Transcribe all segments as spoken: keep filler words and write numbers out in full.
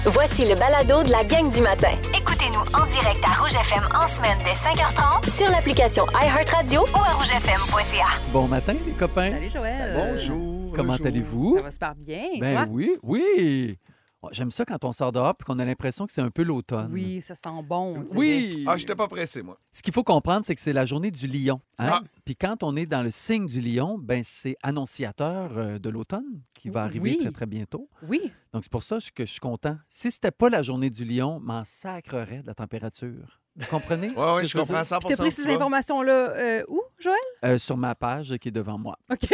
Voici le balado de la gang du matin. Écoutez-nous en direct à Rouge F M en semaine dès cinq heures trente Sur l'application iHeartRadio ou à rouge f m point c a. Bon matin, les copains. Salut Joël. Bonjour. Comment bonjour. allez-vous? Ça va super bien. Ben toi? oui, oui. Oh, j'aime ça quand on sort dehors et qu'on a l'impression que c'est un peu l'automne. Oui, ça sent bon. on dirait. Oui. Ah, j'étais pas pressé, moi. Ce qu'il faut comprendre, c'est que c'est la journée du lion. Hein? Ah. Puis quand on est dans le signe du lion, ben c'est annonciateur euh, de l'automne qui va arriver Oui. très, très bientôt. Oui. Donc, c'est pour ça que je suis content. Si c'était pas la journée du lion, m'en sacrerait de la température. Vous comprenez? Oui, ce que oui, je veux comprends dire? cent Je pour t'ai cent. pris où ces tu vas. informations-là euh, où, Joël? Euh, sur ma page qui est devant moi. OK.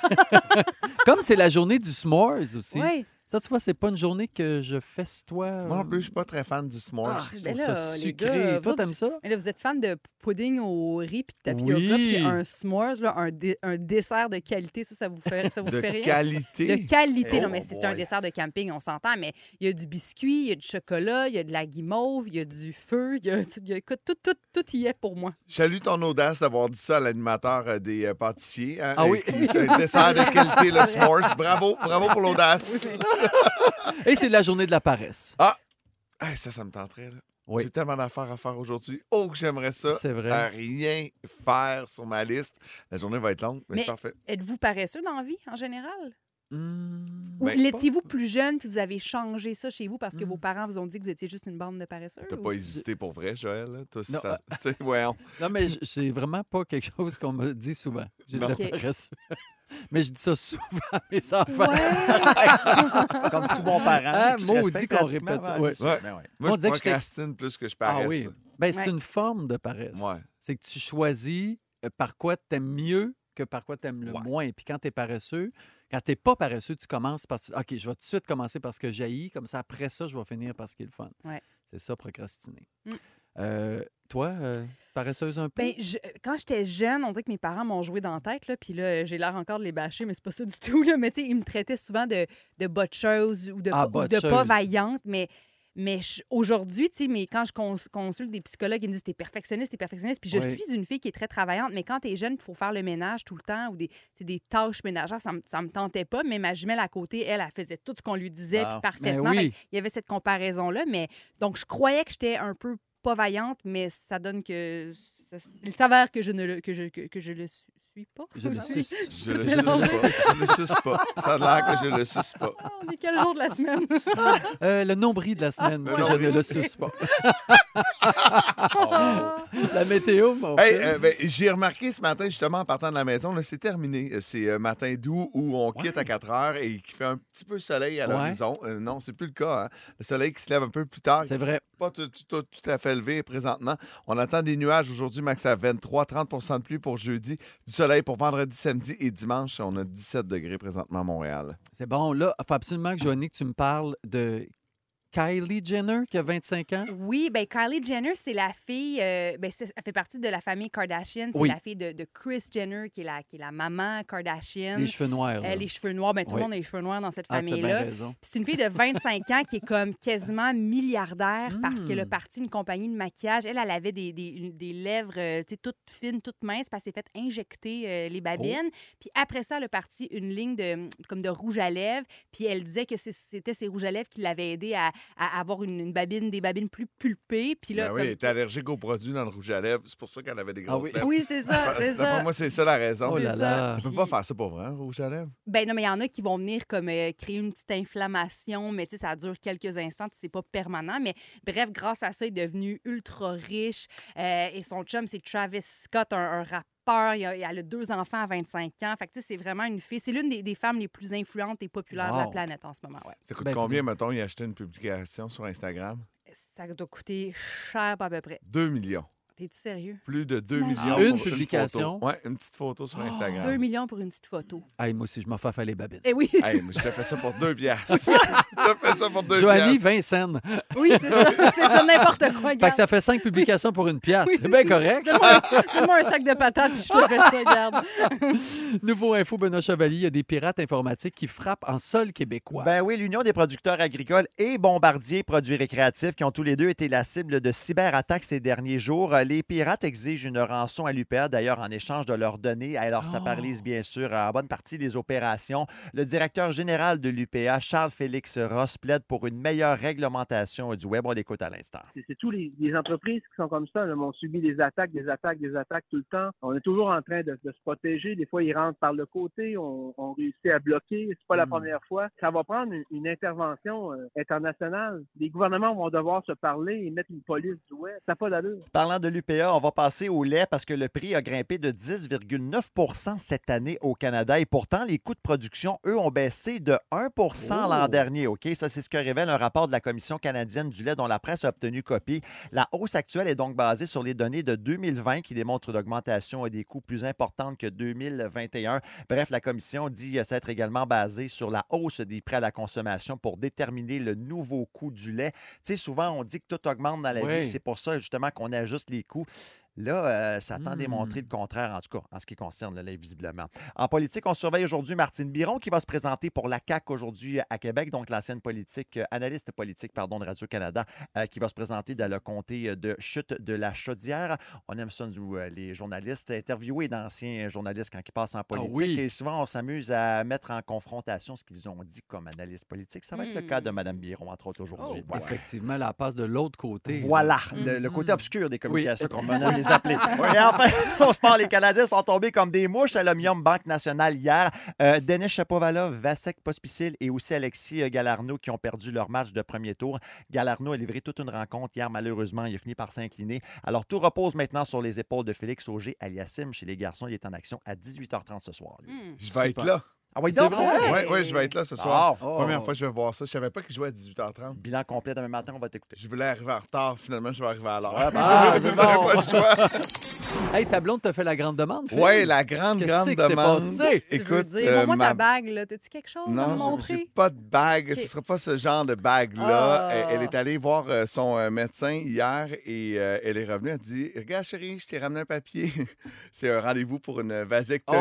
Comme c'est la journée du s'mores aussi. Oui. Ça, tu vois, c'est pas une journée que je festoie. Moi, en plus, je suis pas très fan du s'mores. Ah, je Ben trouve là, ça les sucré. gars, vous Toi, autres, t'aimes ça? Mais là, vous êtes fan de pudding au riz puis de tapioca Oui. puis un s'mores, là, un, dé- un dessert de qualité, ça, ça vous fait, ça vous de fait rien? qualité. De qualité. Oh non, mais si c'est un boy. dessert de camping, on s'entend, mais il y a du biscuit, il y a du chocolat, il y a de la guimauve, il y a du feu, il y a, il y a- écoute, tout, tout, tout y est pour moi. Je salue ton audace d'avoir dit ça à l'animateur euh, des euh, pâtissiers. hein, Ah euh, oui. qui- C'est un dessert de qualité, le s'mores. Bravo, bravo pour l'audace. Et c'est la journée de la paresse. Ah! Hey, ça, ça me tenterait, là. Oui. J'ai tellement d'affaires à faire aujourd'hui. Oh, que j'aimerais ça. C'est vrai. À rien faire sur ma liste. La journée va être longue, mais, Mais- c'est parfait. Êtes-vous paresseux dans la vie, en général? Hmm. Ou Ben, l'étiez-vous plus jeune puis vous avez changé ça chez vous parce que Mm. vos parents vous ont dit que vous étiez juste une bande de paresseux? T'as ou- pas hésité pour vrai, Joël? Là? Toi, si Non, ça... tu sais, ouais, on- Non, mais j- c'est vraiment pas quelque chose qu'on me dit souvent. J'ai de Non. la OK. paresse. Mais je dis ça souvent à mes enfants. Ouais. Comme tout bon parent. Ah, qui se maudit respecte qu'on pratiquement, répète ça. ouais, Ouais. c'est Ouais. ça. Ben ouais. Moi, On je disait que j'étais- procrastine plus que je Ah paresse. oui. Ben, c'est Ouais. une forme de paresse. Ouais. C'est que tu choisis euh, par quoi tu aimes mieux que par quoi tu aimes le Ouais. moins. Puis quand tu es paresseux, quand tu n'es pas paresseux, tu commences par... OK, je vais tout de suite commencer par ce que j'haïs. Comme ça, après ça, je vais finir par ce qui est le fun. Ouais. C'est ça, procrastiner. Mm. Euh, toi, euh, paresseuse un peu? Ben, je- quand j'étais jeune, on dirait que mes parents m'ont joué dans la tête, là, puis là, j'ai l'air encore de les bâcher, mais c'est pas ça du tout. Là. Mais tu sais, ils me traitaient souvent de, de botcheuse ou de, Ah, pas- ou de pas botcheuse. vaillante, mais, mais je- aujourd'hui, tu sais, mais quand je cons- consulte des psychologues, ils me disent t'es perfectionniste, t'es perfectionniste, puis je Oui. suis une fille qui est très travaillante, mais quand t'es jeune, il faut faire le ménage tout le temps ou des, tu sais, des tâches ménagères, ça me, ça me tentait pas, mais ma jumelle à côté, elle, elle faisait tout ce qu'on lui disait, Ah. puis parfaitement. Ben oui. Fait qu'il y avait cette comparaison-là, mais donc je croyais que j'étais un peu pas vaillante, mais ça donne que ça- il s'avère que je ne le que je que, que je le su- suis pas. Je le aussi. suce. Je le Mais suce non, pas. Je le suce pas. Ça a l'air que je le suce pas. Ah, on est quel jour de la semaine? Euh, le nombril de la semaine, Ah, que le je ne nombril. le suce pas. La météo, mon Hey, fils. euh, ben, j'ai remarqué ce matin, justement, en partant de la maison, là, c'est terminé. Euh, C'est euh, matin doux où on quitte à quatre heures et qu'il fait un petit peu soleil à Ouais. l'horizon. Euh, non, c'est plus le cas. Hein. Le soleil qui se lève un peu plus tard. C'est vrai. Pas tout, tout- tout- tout à fait levé présentement. On attend des nuages aujourd'hui, max à vingt-trois, trente de pluie pour jeudi, du soleil pour vendredi, samedi et dimanche. On a dix-sept degrés présentement à Montréal. C'est bon. Là, il faut absolument que, Joanie, que tu me parles de Kylie Jenner, qui a vingt-cinq ans. Oui, ben Kylie Jenner, c'est la fille, euh, ben c'est- elle fait partie de la famille Kardashian. C'est Oui. la fille de, de Kris Jenner, qui est la, qui est la maman Kardashian. Les cheveux noirs. là. Euh, les cheveux noirs, ben tout Oui. le monde a les cheveux noirs dans cette Ah, c'est bien famille-là. raison. Puis c'est une fille de vingt-cinq ans qui est comme quasiment milliardaire parce qu'elle a Mm. parti une compagnie de maquillage. Elle, elle avait des, des, une- des lèvres euh, tu sais, toutes fines, toutes minces, parce qu'elle s'est fait injecter euh, les babines. Puis après ça, elle a parti une ligne de, comme de rouge à lèvres. Puis elle disait que c'est- c'était ces rouges à lèvres qui l'avaient aidé à, à avoir une, une babine, des babines plus pulpées. Puis là, Ben oui, comme- elle était allergique aux produits dans le rouge à lèvres. C'est pour ça qu'elle avait des grosses Ah oui. lèvres. oui, c'est ça, c'est D'après ça. moi, c'est ça la raison. Oh là C'est là. ça. Tu peux pas faire ça pour vrai, un rouge à lèvres? Ben non, mais il y en a qui vont venir comme euh, créer une petite inflammation, mais tu sais, ça dure quelques instants, puis c'est pas permanent. Mais bref, grâce à ça, il est devenu ultra riche. Euh, et son chum, c'est Travis Scott, un, un rappeur. Il a, il a deux enfants à vingt-cinq ans. Fait que tu sais, c'est vraiment une fille. C'est l'une des, des femmes les plus influentes et populaires de la Wow. planète en ce moment. Ouais. Ça coûte Ben, combien, mettons, y acheter une publication sur Instagram? Ça doit coûter cher, pas à peu près. deux millions. T'es-tu sérieux? Plus de deux T'imagines? millions. Une pour publication? photo. Ouais, une petite photo sur Instagram. deux millions pour une petite photo. Hey, moi aussi, je m'en fais faire les babines. Eh oui, Hey, mais je te fais ça pour deux piastres. je te fais ça pour deux Joanie, piastres. vingt cents. oui, c'est ça. C'est ça, n'importe quoi. Fait Regarde. que ça fait cinq publications pour une pièce. Oui. C'est bien correct. Donne-moi un, donne-moi un sac de patates, puis je te fais ça, regarde. Nouveau info, Benoît Chevalier, il y a des pirates informatiques qui frappent en sol québécois. Ben oui, l'Union des producteurs agricoles et Bombardier Produits récréatifs qui ont tous les deux été la cible de cyberattaques ces derniers jours. Les les pirates exigent une rançon à l'U P A, d'ailleurs, en échange de leurs données. Alors, ça Oh. paralyse bien sûr en bonne partie les opérations. Le directeur général de l'U P A, Charles-Félix Ross, plaide pour une meilleure réglementation du web. On l'écoute à l'instant. C'est, c'est tous les, les entreprises qui sont comme ça. Là, on subit des attaques, des attaques, des attaques tout le temps. On est toujours en train de, de se protéger. Des fois, ils rentrent par le côté. On, on réussit à bloquer. C'est pas la Mm. première fois. Ça va prendre une, une intervention euh, internationale. Les gouvernements vont devoir se parler et mettre une police du web. Ça n'a pas d'allure. Parlant de l'U P A, on va passer au lait parce que le prix a grimpé de dix virgule neuf pour cent cette année au Canada et pourtant, les coûts de production, eux, ont baissé de un pour cent Oh. l'an dernier. OK? Ça, c'est ce que révèle un rapport de la Commission canadienne du lait dont la presse a obtenu copie. La hausse actuelle est donc basée sur les données de deux mille vingt qui démontrent une augmentation des coûts plus importante que deux mille vingt et un. Bref, la Commission dit s'être également basée sur la hausse des prix à la consommation pour déterminer le nouveau coût du lait. Tu sais, souvent, on dit que tout augmente dans la Oui. vie. C'est pour ça, justement, qu'on ajuste les coûts. Là, euh, ça tend à Mm. démontrer le contraire, en tout cas, en ce qui concerne le lait, visiblement. En politique, on surveille aujourd'hui Martine Biron qui va se présenter pour la C A Q aujourd'hui à Québec, donc l'ancienne politique, euh, analyste politique pardon, de Radio-Canada, euh, qui va se présenter dans le comté de Chute de la Chaudière. On aime ça, nous, euh, les journalistes, interviewer d'anciens journalistes quand ils passent en politique. oui. Et souvent, on s'amuse à mettre en confrontation ce qu'ils ont dit comme analyste politique. Ça va être le Mm. cas de Mme Biron, entre autres, aujourd'hui. Oh, Voilà. Effectivement, la passe de l'autre côté. là. Voilà, le, le Mhm. côté obscur des communications, Oui. comme on aime les appeler. Et enfin, au sport, les Canadiens sont tombés comme des mouches à l'Omnium Banque Nationale hier. Euh, Denis Shapovalov, Vasek Pospisil et aussi Alexis Galarneau qui ont perdu leur match de premier tour. Galarneau a livré toute une rencontre hier. Malheureusement, il a fini par s'incliner. Alors, tout repose maintenant sur les épaules de Félix Auger-Aliassime. Chez les garçons, il est en action à dix-huit heures trente ce soir. lui. Hmm. Je vais être Super. là. Ah oui, C'est donc, vrai? ouais. Oui, ouais, je vais être là ce soir. Ah, Oh. Première fois que je vais voir ça. Je savais pas qu'il jouait à dix-huit heures trente. bilan complet demain matin, on va t'écouter. Je voulais arriver en retard. Finalement, je vais arriver à l'heure. Ah, Ah, Je c'est n'avais bon. pas le choix. Hey, ta blonde t'a fait la grande demande, Phil? Oui, la grande, Qu'est-ce grande qui s'est demande. passé? Tu veux dire, euh, montre-moi ma- ta bague, là. T'as-tu quelque chose à me Non, j'ai- j'ai montrer? pas de bague. Ok. Ce sera pas ce genre de bague-là. Ah. Elle, elle est allée voir euh, son euh, médecin hier et euh, elle est revenue. Elle dit Regarde, chérie, je t'ai ramené un papier. C'est un rendez-vous pour une vasectomie.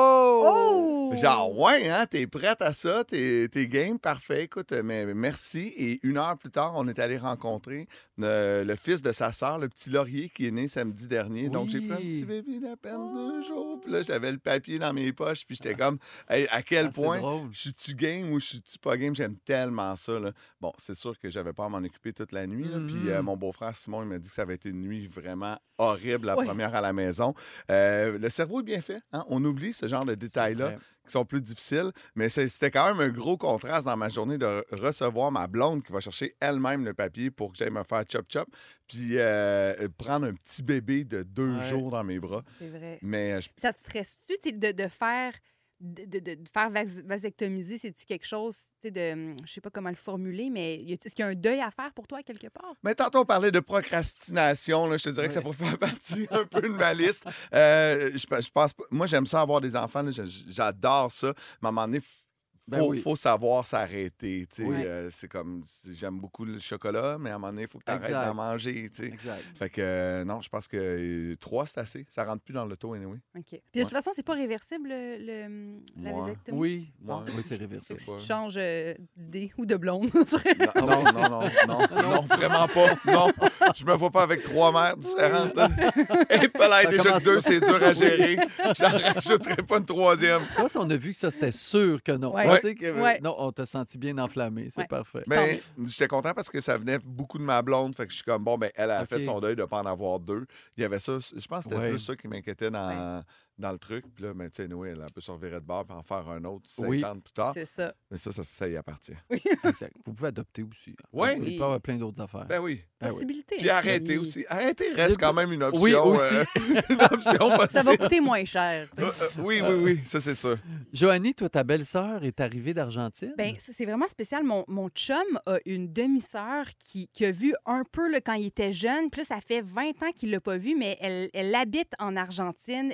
Oh! Oh! Genre, ouais, hein, t'es prête à ça, t'es, t'es game, parfait. Écoute, euh, mais merci. Et une heure plus tard, on est allé rencontrer euh, le fils de sa sœur, le petit Laurier, qui est né samedi dernier. Donc, j'ai pris un Oui. petit bébé d'à peine deux jours. Puis là, j'avais le papier dans mes poches. Puis j'étais comme, hey, à quel Ah, c'est point drôle. je suis-tu game ou je suis-tu pas game? J'aime tellement ça. Là. Bon, c'est sûr que j'avais pas à m'en occuper toute la nuit. là. Puis euh, Mhm. mon beau-frère Simon, il m'a dit que ça avait été une nuit vraiment horrible, la Oui. première à la maison. Euh, le cerveau est bien fait. Hein? On oublie ce genre de C'est détails-là vrai. qui sont plus difficiles, mais c'est- c'était quand même un gros contraste dans ma journée de re- recevoir ma blonde qui va chercher elle-même le papier pour que j'aille me faire chop-chop, puis euh, prendre un petit bébé de deux Ouais. jours dans mes bras. C'est vrai. Mais euh, je- Ça te stresse-tu tu sais, de, de faire de, de- de- de faire vas- vasectomiser, c'est-tu quelque chose, tu sais, de, je sais pas comment le formuler, mais y a- est-ce qu'il y a un deuil à faire pour toi quelque part? mais tantôt, on parlait de procrastination. Là, je te dirais que ça Ouais. pourrait faire partie un peu de ma liste. Euh, je, je pense pas- Moi, j'aime ça avoir des enfants. là, je- j'adore ça. Mais à un moment donné, il Ben faut, oui. faut savoir s'arrêter. tu sais. Oui. Euh, c'est comme, j'aime beaucoup le chocolat, mais à un moment donné, il faut que tu arrêtes Exact. d'en manger. tu sais. Exact. Fait que euh, non, je pense que euh, trois, c'est assez. Ça rentre plus dans l'auto, anyway. OK. Puis de toute façon, c'est pas réversible, le, le- la Ouais. vasectomie? Oui, Ouais. oui, c'est Fait réversible. que si pas. tu changes euh, d'idée ou de blonde, tu Non, non, non, non, non, non, vraiment pas. Non, je me vois pas avec trois mères différentes. là. Et pas là, Ça déjà que commence deux, pas. c'est dur à gérer. J'en rajouterai pas une troisième. Tu vois, si on a vu que ça, c'était sûr que non. Ouais. Tu sais que, Ouais. Non, on t'a senti bien enflammé. C'est Ouais. parfait. Mais j'étais content parce que ça venait beaucoup de ma blonde. Fait que je suis comme, bon, ben, elle a OK. fait son deuil de ne pas en avoir deux. Il y avait ça. Je pense que c'était Ouais. plus ça qui m'inquiétait dans, dans le truc. Puis là, ben, tu sais, Noé, elle peut se revirer de bord et en faire un autre cinquante Oui. plus tard. C'est ça. Mais ça, ça, ça y appartient. Exact. Vous pouvez adopter aussi. Oui. Il peut y avoir plein d'autres affaires. Ben oui. Ah oui. Possibilité. Puis arrêter infinie. aussi. Arrêter reste quand même une option. Oui, aussi. euh, une option Ça possible. va coûter moins cher. tu sais. Euh, euh, oui, oui, oui, ça c'est sûr. Joanie, toi, ta belle-sœur est arrivée d'Argentine. Ben, ça, c'est vraiment spécial. Mon, mon chum a une demi-sœur qui, qui a vu un peu là, quand il était jeune. Puis là, ça fait vingt ans qu'il l'a pas vu, mais elle, elle habite en Argentine. Elle ne parle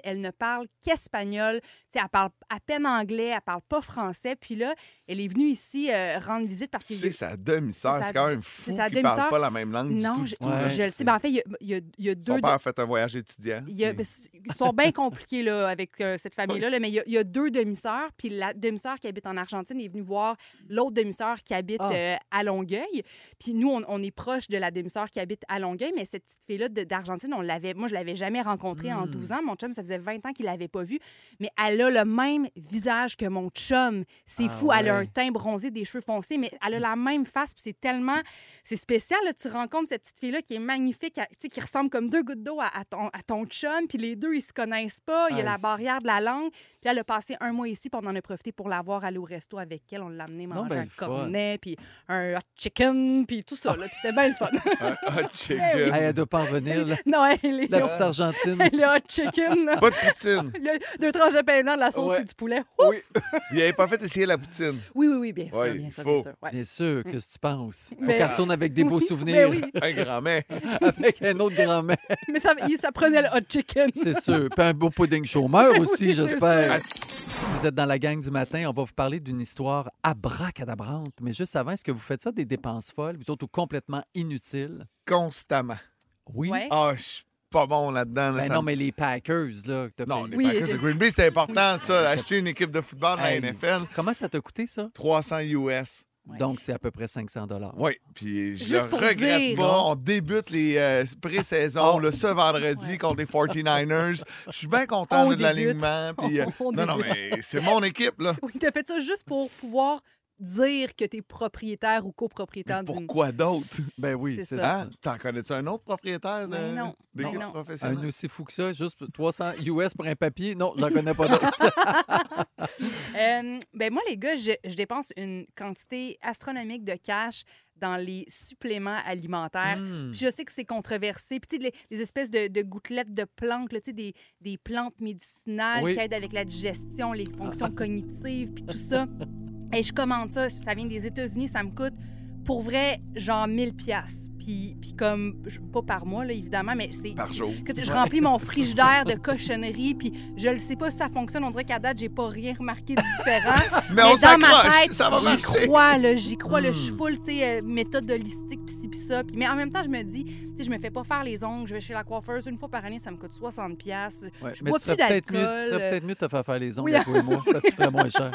parle qu'espagnol. Tu sais, elle parle à peine anglais, elle parle pas français. Puis là, elle est venue ici euh, rendre visite parce que... C'est sa demi-sœur. C'est C'est sa- quand même c'est fou sa qu'ils parlent demi-sœur. pas la même langue du Non, tout. je, du tout, Ouais, là. je le sais. Ben, en fait, il y a, il y a- il y a deux... Son père a fait un voyage étudiant. Il y a, puis- ben, c'est- ils sont bien compliqués là, avec euh, cette famille-là, là, mais il y, a, il y a deux demi-sœurs. Puis la demi-sœur qui habite en Argentine est venue voir l'autre demi-sœur qui habite Ah. euh, à Longueuil. Puis nous, on, on est proche de la demi-sœur qui habite à Longueuil, mais cette petite fille-là de- d'Argentine, on l'avait, moi, je l'avais jamais rencontrée en Mm. douze ans. Mon chum, ça faisait vingt ans qu'il l'avait pas vue. Mais elle a le même visage que mon chum. C'est Ah fou. Elle a un ouais. teint bronzé, des cheveux foncés, mais elle a la même face. Puis c'est tellement... C'est spécial. Là. Tu rencontres cette petite fille-là qui est magnifique, à- tu sais, qui ressemble comme deux gouttes d'eau à, à ton, à ton chum. Puis les deux, ils se connaissent pas. Il y a Ah, la c'est- barrière de la langue. Puis là, elle a passé un mois ici, puis on en a profité pour la voir aller au resto avec elle. On l'a amené Non, manger ben, un le fun. cornet, puis un hot chicken, puis tout ça. Là. Puis c'était bien le fun. Un hot chicken. Hey, elle doit pas en venir, là. non, elle est La petite Argentine. le hot chicken. là. Pas de poutine. Le- deux tranches de pain blanc, de la sauce Ouais. puis du poulet. Oui, Il avait pas fait essayer la poutine. Oui, oui, oui, bien sûr, Ouais, bien il sûr, faut. bien sûr. Ouais. bien sûr, qu'est-ce que tu penses? Faut Mais- qu'elle retourne avec des beaux Oui, souvenirs, ben oui. Un grand-mère. avec un autre grand-mère, Mais ça, il- ça prenait le hot chicken. c'est sûr. Puis un beau pudding chômeur aussi, Oui, c'est j'espère. Vous êtes dans la gang du matin, on va vous parler d'une histoire abracadabrante. Mais juste avant, est-ce que vous faites ça des dépenses folles, vous autres, ou complètement inutiles? Constamment. Oui. Ouais. Ah, je suis pas bon là-dedans. là, Ben ça non, me- mais les Packers, là. que t'as Non, payé. les Oui, Packers et- de Green Bay, c'est important, ça. Acheter une équipe de football dans la Hey. N F L, Comment ça t'a coûté, ça? trois cents U S. Ouais. Donc, c'est à peu près cinq cents dollars. Oui, puis je Juste le pour regrette dire. pas. On débute les euh, pré-saisons Oh. là, ce vendredi Ouais. contre les forty-niners. Je suis bien content On là, de débute. l'alignement. puis, euh, On non, non, débute. mais c'est mon équipe, là. Oui, t'as fait ça juste pour pouvoir dire que t'es propriétaire ou Mais copropriétaire d'une... pourquoi d'autres? Ben oui, C'est c'est ça. ça. Hein? T'en connais-tu un autre propriétaire de- Ben non. d'équipe Ben non. professionnelle? Un aussi fou que ça, juste trois cents U S pour un papier? Non, j'en connais pas d'autres. Euh, ben moi, les gars, je, je dépense une quantité astronomique de cash dans les suppléments alimentaires. Hmm. Puis je sais que c'est controversé. Puis, tu sais, les, les espèces de, de gouttelettes de plantes, là, tu sais, des, des plantes médicinales Oui. qui aident avec la digestion, les fonctions cognitives, puis tout ça. Et je commande ça. Ça vient des États-Unis. Ça me coûte, pour vrai, genre mille piastres. Puis, puis comme, je- pas par mois, là, évidemment, mais c'est... Par jour. que je remplis mon frigidaire de cochonneries, puis je le sais pas si ça fonctionne. On dirait qu'à date, j'ai pas rien remarqué de différent. Mais on dans ma s'accroche, tête, ça va j'y marcher. crois, là, j'y crois. là, Mm. Je suis full, tu sais, euh, méthode holistique, pis ci, pis ça. Puis- mais en même temps, je me dis, tu sais, je me fais pas faire les ongles. Je vais chez la coiffeuse une fois par année, ça me coûte soixante piastres. Ouais, Je mais bois tu serais plus peut-être mieux, tu d'alcool, serais euh. peut-être mieux de te faire faire les ongles Oui. à toi et moi. Ça te coûterait moins cher.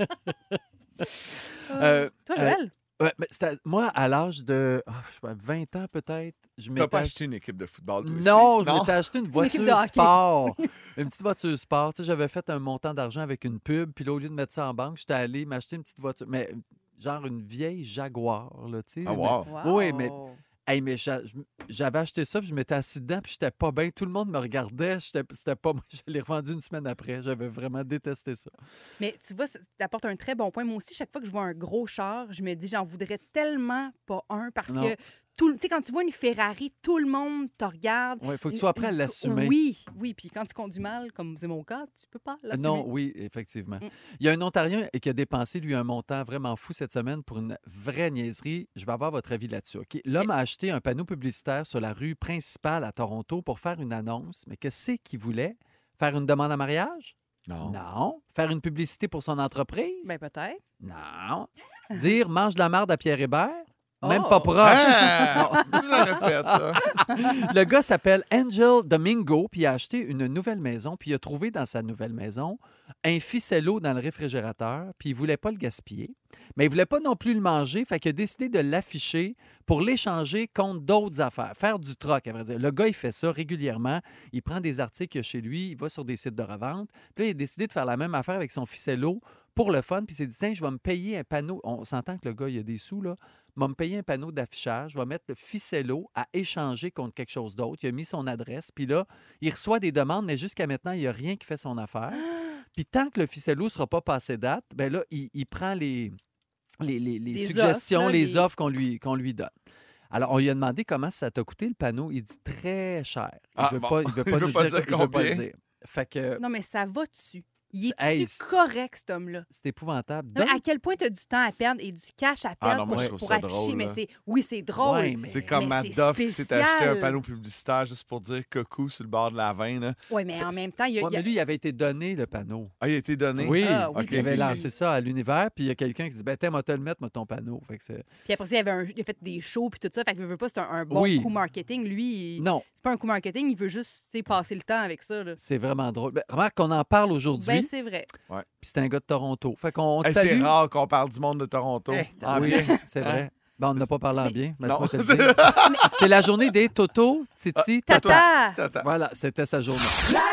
Euh, Toi, euh, Joël? Ouais, mais c'était- moi, à l'âge de oh, je sais pas, vingt ans peut-être, je T'as m'étais pas ach- acheté une équipe de football, toi aussi? Non, je m'étais acheté une équipe voiture de hockey. sport. Une petite voiture sport. Tu sais, j'avais fait un montant d'argent avec une pub, puis là, au lieu de mettre ça en banque, j'étais allé m'acheter une petite voiture. Mais genre une vieille Jaguar, là, tu sais. Ah, mais- wow. Oui, mais- Hey, mais j'a- j'avais acheté ça, puis je m'étais assis dedans, puis j'étais pas bien. Tout le monde me regardait. j'étais- C'était pas moi. Je l'ai revendu une semaine après. J'avais vraiment détesté ça. Mais tu vois, ça apportes un très bon point. Moi aussi, chaque fois que je vois un gros char, je me dis, j'en voudrais tellement pas un parce Non. que, tout, le- tu sais, quand tu vois une Ferrari, tout le monde te regarde. Il faut que tu sois prêt à l'assumer. Oui, oui. Puis quand tu conduis mal, comme c'est mon cas, tu peux pas l'assumer. Non, oui, effectivement. Mm. Il y a un Ontarien qui a dépensé, lui, un montant vraiment fou cette semaine pour une vraie niaiserie. Je vais avoir votre avis là-dessus. OK? L'homme a acheté un panneau publicitaire sur la rue principale à Toronto pour faire une annonce. Mais qu'est-ce qu'il voulait? Faire une demande en mariage? Non. Non. Faire une publicité pour son entreprise? Ben peut-être. Non. Dire mange de la marde à Pierre Hébert? Même Oh. pas proche. Ah! J'aurais fait ça. Le gars s'appelle Angel Domingo, puis il a acheté une nouvelle maison, puis il a trouvé dans sa nouvelle maison un ficello dans le réfrigérateur, puis il voulait pas le gaspiller, mais il voulait pas non plus le manger, fait qu'il a décidé de l'afficher pour l'échanger contre d'autres affaires, faire du troc, à vrai dire. Le gars, il fait ça régulièrement. Il prend des articles qu'il y a chez lui, il va sur des sites de revente, puis là, il a décidé de faire la même affaire avec son ficello pour le fun, puis il s'est dit, tiens, je vais me payer un panneau. On s'entend que le gars, il a des sous, là. Il va me payer un panneau d'affichage, je vais mettre le ficello à échanger contre quelque chose d'autre. Il a mis son adresse, puis là, il reçoit des demandes, mais jusqu'à maintenant, il n'y a rien qui fait son affaire. Puis tant que le ficello ne sera pas passé date, ben là, il, il prend les, les, les- les Les suggestions, offres, là, les les- offres qu'on lui, qu'on lui donne. Alors, on lui a demandé comment ça t'a coûté le panneau. Il dit très cher. Il Ah, ne veut, bon. pas- il veut pas Il veut nous pas dire, dire il veut pas combien. le dire. Fait que, Non, mais ça va dessus. Il est-tu Hey, correct, cet homme-là? C'est épouvantable. Non, mais Donc, à quel point tu as du temps à perdre et du cash à Ah perdre non, moi, pour, je trouve pour ça afficher? drôle, Mais là. c'est, oui, c'est drôle. Ouais, mais- C'est comme Mais c'est Madoff qui s'est acheté un spécial. panneau publicitaire juste pour dire coucou sur le bord de la vingt. Là. Oui, mais en même temps, il y a. ouais, il y a- mais lui, il avait été donné le panneau. Ah, il a été donné? Oui, Ah, oui, OK. il avait puis- lancé ça à l'univers, puis il y a quelqu'un qui dit ben, t'aimes, on va te le mettre, moi, ton panneau. Fait que c'est... Puis après ça, il, y avait un... il a fait des shows puis tout ça. Fait que veut, veut pas, c'est un, un bon Oui. coup marketing. Lui, il- Non, c'est pas un coup marketing, il veut juste tu sais, passer le temps avec ça. Là. c'est vraiment drôle. Ben, remarque qu'on en parle aujourd'hui, Ben, puis c'est vrai. c'est un gars de Toronto. Fait qu'on te Hey, c'est salue. rare qu'on parle du monde de Toronto. Hey, En Oui, bien. c'est vrai. Ben, on n'a pas parlé en bien. mais Non. laisse-moi te le dire. C'est la journée des Toto, Titi, Tata. Tata! Attends. Voilà, c'était sa journée.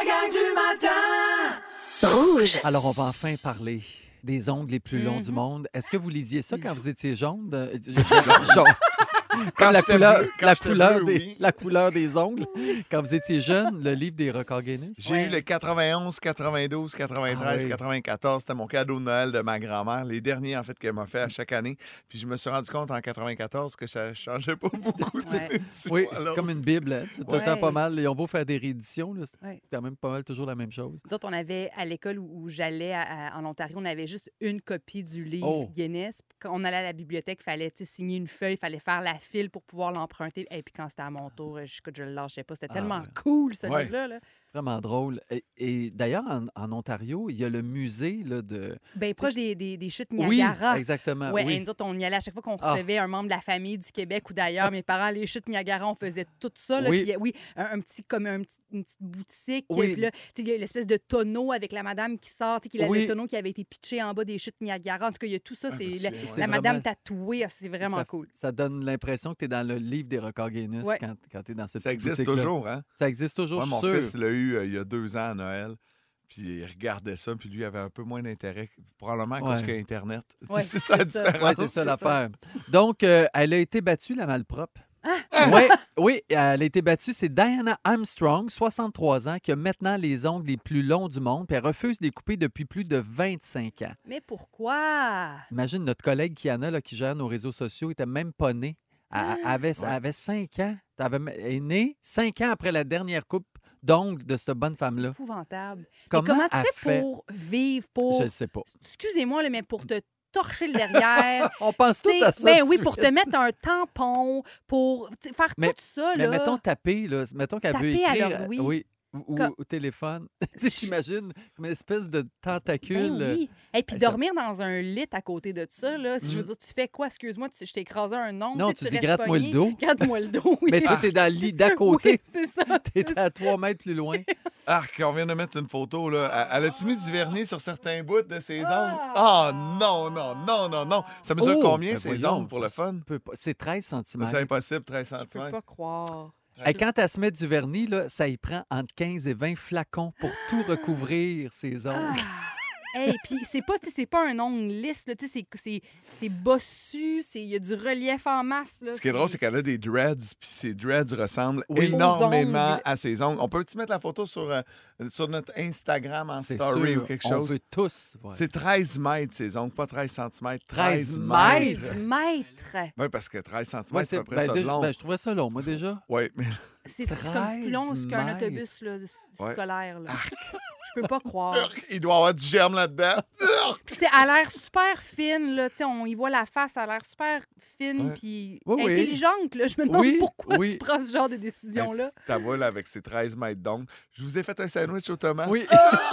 Rouge. Alors, on va enfin parler des ongles les plus longs Mhm. du monde. Est-ce que vous lisiez ça quand vous étiez jaune? Euh, Jaune. jaune. Quand Comme la j'étais couleur, bleu- quand la, j'étais couleur bleu, des, oui. la couleur des ongles. Quand vous étiez jeune, le livre des records Guinness. J'ai Ouais. eu le quatre-vingt-onze, quatre-vingt-douze, quatre-vingt-treize, Ah oui. quatre-vingt-quatorze. C'était mon cadeau de Noël de ma grand-mère. Les derniers, en fait, qu'elle m'a fait à chaque année. Puis je me suis rendu compte en quatre-vingt-quatorze que ça changeait pas beaucoup. Ouais. ces petits Oui, mois-là. comme une Bible. Hein. C'est tout le Ouais. temps pas mal. Ils ont beau faire des rééditions, là, c'est Ouais. quand même pas mal toujours la même chose. Nous autres, on avait, à l'école où, où j'allais à- à- en Ontario, on avait juste une copie du livre Oh. Guinness. Puis quand on allait à la bibliothèque, il fallait tu sais, signer une feuille, il fallait faire la file pour pouvoir l'emprunter. Et puis quand c'était à mon tour, je, je le lâchais pas. C'était Ah, tellement ouais. cool, ce Ouais. livre-là. Là. Vraiment drôle. Et, et d'ailleurs, en, en Ontario, il y a le musée là, de... Bien proche des, des, des chutes Oui, Niagara. exactement. Ouais, oui. et nous autres, on y allait à chaque fois qu'on Ah. recevait un membre de la famille du Québec ou d'ailleurs. Mes parents, les chutes Niagara, on faisait tout ça. Là, Oui. Puis, oui, un, un petit, comme un petit, une petite boutique. Oui. Puis là, tu sais, il y a l'espèce de tonneau avec la madame qui sort, tu sais, qu'il a Oui. le tonneau qui avait été pitché en bas des chutes Niagara. En tout cas, il y a tout ça. Ah, C'est je me la, souviens, C'est la vraiment- madame tatouée. Ah, c'est vraiment ça, cool. Ça donne l'impression que tu es dans le livre des records Guinness Ouais. quand, quand tu es dans cette Ça petite existe boutique-là. toujours, hein? Ça existe toujours, Moi, je mon suis sûr. fils l'a eu euh, il y a deux ans à Noël. Puis il regardait ça, puis lui il avait un peu moins d'intérêt, probablement à cause Ouais. qu'il y a Internet. Tu sais, Ouais, c'est ça la c'est ça. différence. Oui, c'est ça l'affaire. Donc, euh, elle a été battue, la malpropre. Ouais, oui, elle a été battue. C'est Diana Armstrong, soixante-trois ans, qui a maintenant les ongles les plus longs du monde, puis elle refuse de les couper depuis plus de vingt-cinq ans. Mais pourquoi? Imagine notre collègue Kiana, là, qui gère nos réseaux sociaux, était même pas née. Elle, elle avait, elle avait cinq ans. Elle avait- elle est née cinq ans après la dernière coupe d'ongles de cette bonne femme-là. Épouvantable. Comment, Mais comment tu elle fais fait? pour vivre, pour... Je ne sais pas. Excusez-moi, là, mais pour te torcher le derrière... On pense tout T'sais, à ça. ben tout de oui, suite. pour te mettre un tampon, pour t'sais, faire Mais- tout ça. Mais là. mettons taper, là. Mettons qu'elle veut Taper à écrire. l'ordi. Oui. Ou, ou Comme- au téléphone. Tu t'imagines comme une espèce de tentacule. Ben oui. Et puis ben ça- dormir dans un lit à côté de ça, là, si je veux Mm. dire, tu fais quoi? Excuse-moi, tu- je t'ai écrasé un ongle. Non, sais, tu dis restes gratte-moi le pogné. dos. Gratte-moi le dos, oui. Mais toi, t'es dans le lit d'à côté. Oui, c'est ça. T'es à trois mètres plus loin. Arc, on vient de mettre une photo, là. Elle a-tu mis du vernis sur certains bouts de ses ongles? Ah! Oh non, non, non, non, non. Ça mesure Oh, combien, ben ces voyons, ongles, pour le ça fun? peut pas- C'est treize C'est centimètres. impossible, treize Je peux centimètres. pas croire. Et quand elle se met du vernis, là, ça y prend entre quinze et vingt flacons pour tout recouvrir ses ongles. Ah! Hey, puis c'est pas, tu sais, c'est pas un ongle lisse, là, tu sais, c'est- c'est c'est bossu, c'est- il y a du relief en masse. Là, Ce qui est drôle, c'est qu'elle a des dreads, puis ces dreads ressemblent Oui. énormément Aux ongles. à ses ongles. On peut-tu mettre la photo sur, euh, sur notre Instagram en C'est story sûr, ou quelque on chose? veut tous voir. C'est treize mètres, ses ongles, pas treize centimètres. treize mètres. treize mètres. Oui, parce que treize centimètres, Moi, c'est à peu près ben, ça de déjà- long. ben, je trouvais ça long, moi, déjà. Oui, mais C'est c'est comme plus long treize qu'un mètres. autobus là, s- Ouais. scolaire. Là. Je peux pas croire. il doit y avoir du germe là-dedans. Puis, tu sais, elle a l'air super fine, là. Tu sais, on y voit la face, elle a l'air super fine Ouais. puis Oui, oui. intelligente, là. Je me demande Oui, pourquoi oui. tu prends ce genre de décision-là. Ta voix, là, avec ses treize mètres d'ongles. Je vous ai fait un sandwich aux tomates. Oui.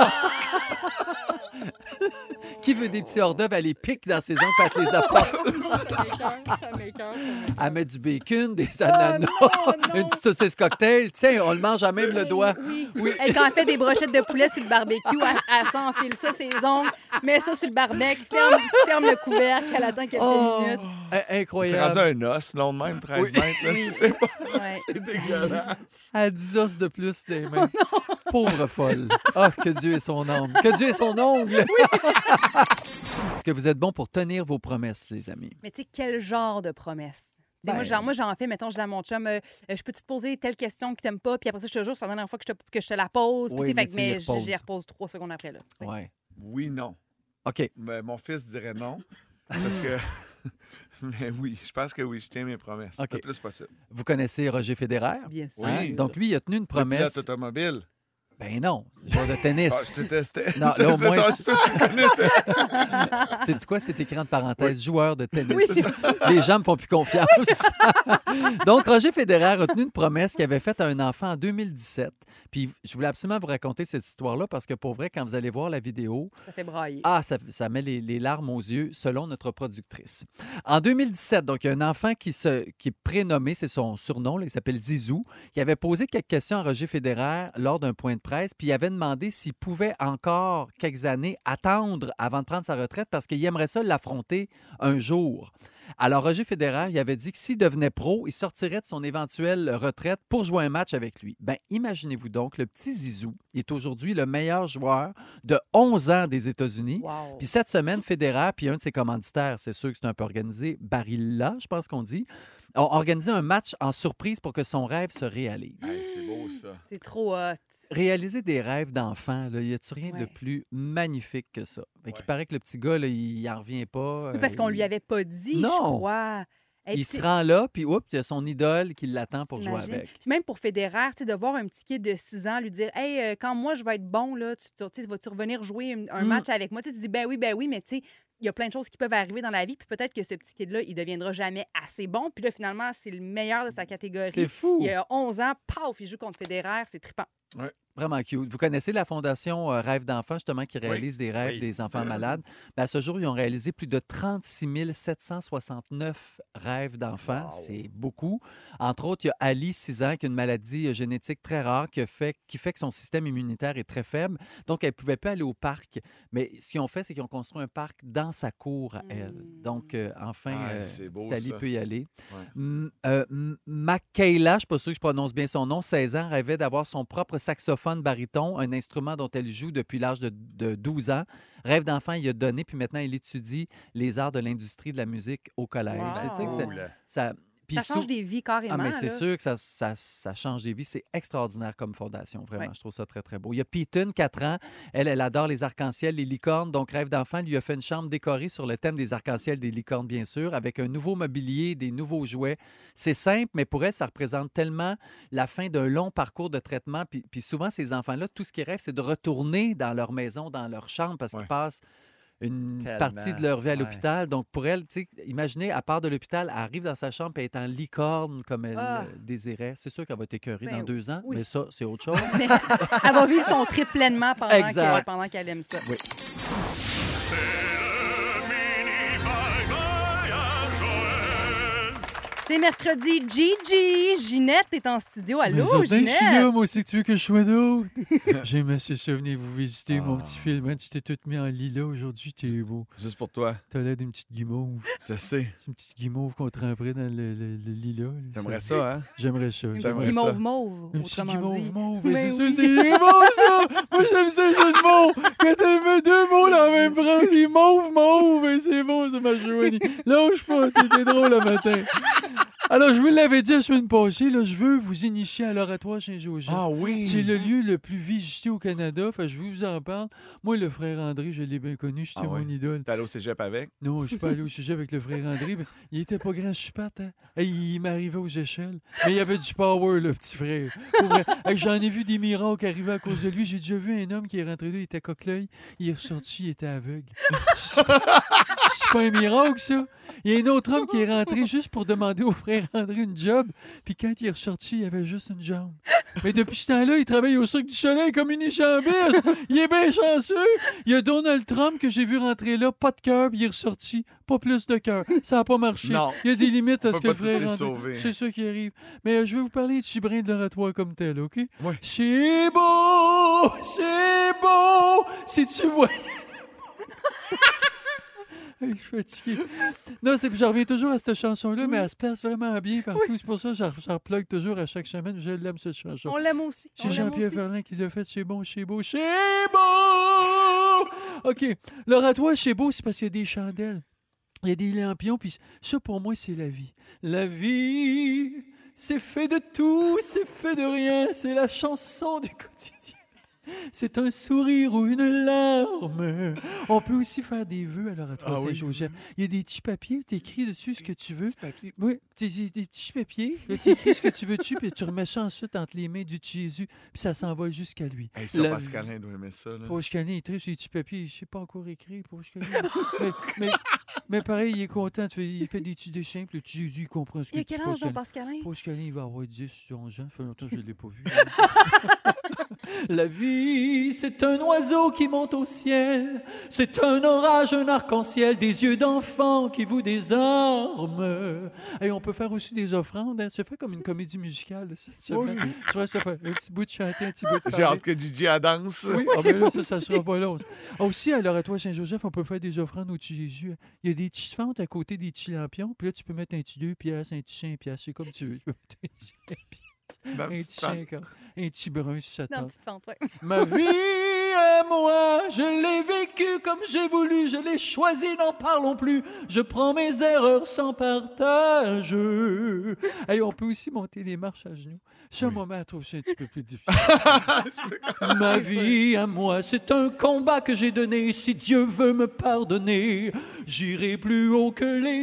Qui veut des petits hors d'œuvre? Elle les pique dans ses ongles et elle te les apporte. Ça m'écoeure, ça m'écoeure, ça m'écoeure. Elle met du bacon, des Oh, ananas, non, non. une petite saucisse cocktail. Tiens, on le mange à même le doigt. Oui. Elle, quand elle fait des brochettes de poulet sur le barbecue, elle, elle s'enfile ça, ses ongles, met ça sur le barbecue, ferme, ferme le couvercle, elle attend quelques Oh, minutes. in- C'est incroyable. rendu un os, long de même, treize Oui. mètres. Là, Oui. tu sais pas. Ouais. C'est dégueulasse. Elle a dix os de plus des mains. Pauvre folle. Ah, que Dieu ait son âme. Que Dieu ait son ongle. Est-ce que vous êtes bon pour tenir vos promesses, les amis? Mais tu sais, quel genre de promesse? Tu sais, Ben- Moi, j'en, moi, j'en fais, mettons, je dis à mon chum, euh, euh, je peux-tu te poser telle question que tu n'aimes pas, puis après ça, je te jure, c'est la dernière fois que je te, que je te la pose. Puis, Oui, tu sais, mais fait que- tu y mais je- reposes. j'y repose trois secondes après. Là, tu sais. Ouais. Oui, non. OK. Mais mon fils dirait non. Parce que. Mais oui, je pense que oui, je tiens mes promesses. OK. Le plus possible. Vous connaissez Roger Federer? Bien sûr. Hein? Oui. Donc, lui, il a tenu une Le pilote promesse. automobile. Ben non, joueur de tennis. Ah, je détestais. Non, là, au moins, Ça, je- ça, tu connaissais. sais-tu quoi? C'est écrit entre parenthèses, joueur de tennis. Oui. Les gens me font plus confiance. Donc, Roger Federer a tenu une promesse qu'il avait faite à un enfant en deux mille dix-sept. Puis, je voulais absolument vous raconter cette histoire-là parce que, pour vrai, quand vous allez voir la vidéo, Ça fait brailler. ah, ça, ça met les, les larmes aux yeux, selon notre productrice. En deux mille dix-sept, donc, il y a un enfant qui, se, qui est prénommé, c'est son surnom, là, il s'appelle Zizou, qui avait posé quelques questions à Roger Federer lors d'un point de presse, puis il avait demandé s'il pouvait encore quelques années attendre avant de prendre sa retraite parce qu'il aimerait ça l'affronter un jour. Alors, Roger Federer, il avait dit que s'il devenait pro, il sortirait de son éventuelle retraite pour jouer un match avec lui. Bien, imaginez-vous donc, le petit Zizou il est aujourd'hui le meilleur joueur de onze ans des États-Unis. Wow. Puis cette semaine, Federer, puis un de ses commanditaires, c'est sûr que c'est un peu organisé, Barilla, je pense qu'on dit, ont organisé un match en surprise pour que son rêve se réalise. Hey, c'est beau, ça. C'est trop hot. Réaliser des rêves d'enfant, là, y a-tu rien de Ouais. plus magnifique que ça? Fait qu'il Ouais. paraît que le petit gars, là, il n'en revient pas. Oui, parce euh, qu'on il- lui avait pas dit, Non. je crois. Et Il puis se c'est- rend là, puis oups, il y a son idole qui l'attend pour jouer t'imagines? avec. Puis même pour Federer, tu sais, de voir un petit kid de six ans lui dire Hey, euh, quand moi je vais être bon, là, tu, tu sais, vas-tu revenir jouer un, un Mm. match avec moi? Tu sais, tu dis Ben oui, ben oui, mais tu sais, il y a plein de choses qui peuvent arriver dans la vie, puis peut-être que ce petit kid-là, il deviendra jamais assez bon. Puis là, finalement, c'est le meilleur de sa catégorie. C'est fou! Il a onze ans, paf, il joue contre Federer, c'est trippant. Vraiment cute. Vous connaissez la fondation euh, Rêve d'enfants, justement, qui réalise des rêves Oui. des enfants malades. Ben, à ce jour, ils ont réalisé plus de trente-six mille sept cent soixante-neuf rêves d'enfants. Wow. C'est beaucoup. Entre autres, il y a Ali, six ans, qui a une maladie euh, génétique très rare qui fait, qui fait que son système immunitaire est très faible. Donc, elle ne pouvait pas aller au parc. Mais ce qu'ils ont fait, c'est qu'ils ont construit un parc dans sa cour à elle. Mm. Donc, euh, enfin, Ah, euh, c'est beau, petite Ali ça. peut y aller. Ouais. M- euh, M- Makayla, je ne suis pas sûr que je prononce bien son nom, seize ans, rêvait d'avoir son propre saxophone baryton, un instrument dont elle joue depuis l'âge de, de douze ans. Rêve d'enfant, il a donné, puis maintenant, il étudie les arts de l'industrie de la musique au collège. Wow. Tu sais que ça- Cool. ça, puis Ça change sou- des vies carrément. ah, mais c'est là. sûr que ça, ça, ça change des vies. C'est extraordinaire comme fondation, vraiment. Ouais. Je trouve ça très, très beau. Il y a Peyton, quatre ans. Elle, elle adore les arcs-en-ciel, les licornes. Donc, Rêve d'enfant lui a fait une chambre décorée sur le thème des arcs-en-ciel, des licornes, bien sûr, avec un nouveau mobilier, des nouveaux jouets. C'est simple, mais pour elle, ça représente tellement la fin d'un long parcours de traitement. Puis, puis souvent, ces enfants-là, tout ce qu'ils rêvent, c'est de retourner dans leur maison, dans leur chambre, parce Ouais. qu'ils passent une Tellement, partie de leur vie à ouais. l'hôpital. Donc, pour elle, tu sais, imaginez, à part de l'hôpital, elle arrive dans sa chambre et elle est en licorne comme elle Ah. euh, désirait. C'est sûr qu'elle va être écœurée Ben dans deux ans, oui. mais ça, c'est autre chose. Mais elle va vivre son trip pleinement pendant Exact. qu'elle pendant qu'elle aime ça. Oui. C'est mercredi. Gigi, Ginette est en studio. Allô, Ginette? moi aussi que tu veux que je sois d'autre. J'aimais ce ça, venez vous visiter, mon petit film. Tu t'es tout mis en lilas aujourd'hui, t'es beau. Juste pour toi. T'as l'air d'une petite guimauve. Je sais. C'est une petite guimauve qu'on tremperait dans le, lilas. J'aimerais ça, hein? J'aimerais ça. Une petite J'aimerais guimauve ça. mauve, Un petit autrement dit. guimauve mauve, Mais c'est ça, oui. c'est bon ça! Moi j'aime ça, le jeu de mots! Quand t'as mis deux mots dans la même phrase, c'est mauve, mauve, et c'est bon, ça, ma Joanie. Lâche pas, t'étais drôle le matin. Alors, je vous l'avais dit la semaine passée, là, je veux vous initier à l'oratoire Saint-Joseph. Ah oui! C'est le lieu le plus visité au Canada, fait que je vous en parle. Moi, le frère André, je l'ai bien connu, c'était Ah mon ouais? idole. T'es allé au cégep avec? Non, je suis pas allé au sujet avec le frère André. Mais il était pas grand chupat, hein? Hey, il m'arrivait aux échelles. Mais il y avait du power, le petit frère. Pour vrai. Hey, j'en ai vu des miracles arriver à cause de lui. J'ai déjà vu un homme qui est rentré là, il était coque-l'œil. Il est ressorti, il était aveugle. C'est pas un miracle, ça? Il y a un autre homme qui est rentré juste pour demander au frère André une job. Puis quand il est ressorti, il avait juste une jambe. Mais depuis ce temps-là, il travaille au Cirque du Soleil comme une échambiste. Il est bien chanceux. Il y a Donald Trump que j'ai vu rentrer là, pas de cœur, puis il est ressorti. Pas plus de cœur. Ça n'a pas marché. Non. Il y a des limites à On ce peut que le pas toutes frère les André... sauver. C'est ça qui arrive. Mais euh, je vais vous parler de Chibrin de l'oratoire comme tel, OK? Oui. C'est beau, c'est beau, si tu voyais... Hey, je suis fatigué. Non, c'est, je reviens toujours à cette chanson-là, mais elle se place vraiment bien partout. C'est pour ça que j'en, j'en plug toujours à chaque semaine. Je l'aime, cette chanson. On l'aime aussi. C'est On l'aime Jean-Pierre aussi. Ferland qui l'a fait. C'est bon, c'est beau, c'est beau! OK. L'oratoire, c'est beau, c'est parce qu'il y a des chandelles. Il y a des lampions, puis ça, pour moi, c'est la vie. La vie, c'est fait de tout, c'est fait de rien. C'est la chanson du quotidien. C'est un sourire ou une larme. On peut aussi faire des vœux à l'Oratoire Ah oui. Saint-Joseph. Il y a des petits papiers, tu écris dessus ce que tu veux. Petit papier. Oui, des, des- des petits papiers. Tu écris ce que tu veux dessus, puis tu remets ça ensuite entre les mains du petit Jésus, puis ça s'envole jusqu'à lui. Hey, ça, La Pascalin doit aimer ça. Là. Pauvre Canin, il triche les petits papiers. Je ne sais pas encore écrire, pauvre Canin. mais, mais, mais pareil, il est content. tu fais- Il fait des petits dessins, puis le petit Jésus, il comprend ce que Il y a tu quel pauvre âge, donc, Canin. Pascalin? Pauvre Canin, il va avoir dix, onze ans. Ça fait longtemps que je ne l'ai pas vu. La vie, c'est un oiseau qui monte au ciel. C'est un orage, un arc-en-ciel, des yeux d'enfant qui vous désarment. Et on peut faire aussi des offrandes. Hein. Ça fait comme une comédie musicale. Ça, ça Oui. fait, tu vois, ça fait un petit bout de chanter, un petit bout de J'ai parler. hâte que Gigi a danse. Oui, ah ben là, ça, ça sera pas long. Ah, aussi, à l'Oratoire Saint-Joseph, on peut faire des offrandes au petit Jésus. Il y a des petites fentes à côté des petits lampions. Puis là, tu peux mettre un petit deux piastres, un petit cinq piastres. C'est comme tu veux. Tu peux mettre un petit cinq piastres, Dans un le petit petit pan. cinq, un petit brun si ça Dans la tente. petite fente, ouais. Ma vie à moi, je l'ai vécue comme j'ai voulu, je l'ai choisie, n'en parlons plus. Je prends mes erreurs sans partage. Hey, on peut aussi monter les marches à genoux. Ce Oui. moment, je trouve ça un petit peu plus difficile. Ma vie à moi, c'est un combat que j'ai donné. Si Dieu veut me pardonner, j'irai plus haut que les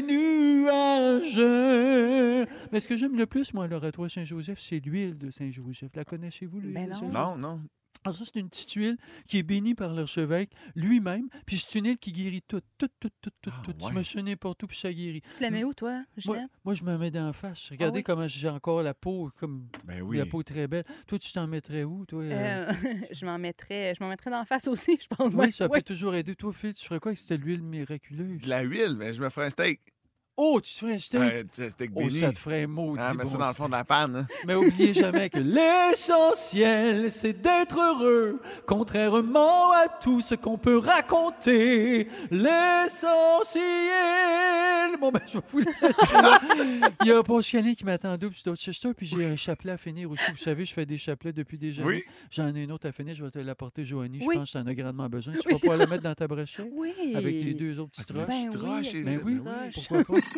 nuages. Mais ce que j'aime le plus, moi, à l'Oratoire Saint-Joseph, c'est l'huile de Saint-Joseph. La connaissez-vous, l'huile Ben de non. Saint-Joseph? Non, non. Ah, ça, c'est une petite huile qui est bénie par l'archevêque lui-même. Puis c'est une huile qui guérit tout, tout, tout, tout, tout, Ah, tout. Tu ouais. me chez n'importe où, puis ça guérit. Tu te la mets où, toi, Moi, Julien? moi, je me mets d'en face. Regardez oui? comment j'ai encore la peau, comme Ben oui. la peau très belle. Toi, tu t'en mettrais où, toi? euh? Euh, je m'en mettrais, je m'en mettrais d'en face aussi, je pense. Oui, ouais, ça ouais. peut toujours aider. Toi, Phil, tu ferais quoi avec cette huile miraculeuse? De la huile, mais je me ferais un steak. Oh, tu te ferais un steak? Un t- steak Oh, béni. ça te ferait un maudit Ah, mais bon ça dans le fond steak. de la panne. hein. Mais oubliez jamais que l'essentiel, c'est d'être heureux, contrairement à tout ce qu'on peut raconter. L'essentiel... Bon, ben, je vais vous lâcher là. Il y a un bon chicané qui m'attend en double sur Dorchester, puis j'ai un chapelet à finir aussi. Vous savez, je fais des chapelets depuis des années. Oui. J'en ai un autre à finir, je vais te l'apporter, Joanie. Je Oui. pense que tu en as grandement besoin. Tu vas pouvoir le mettre dans ta brochette Oui. avec les deux autres petites Ah, roches. Ben Petite oui, roche, avec et- Ben les oui, petites roches. pourquoi pas?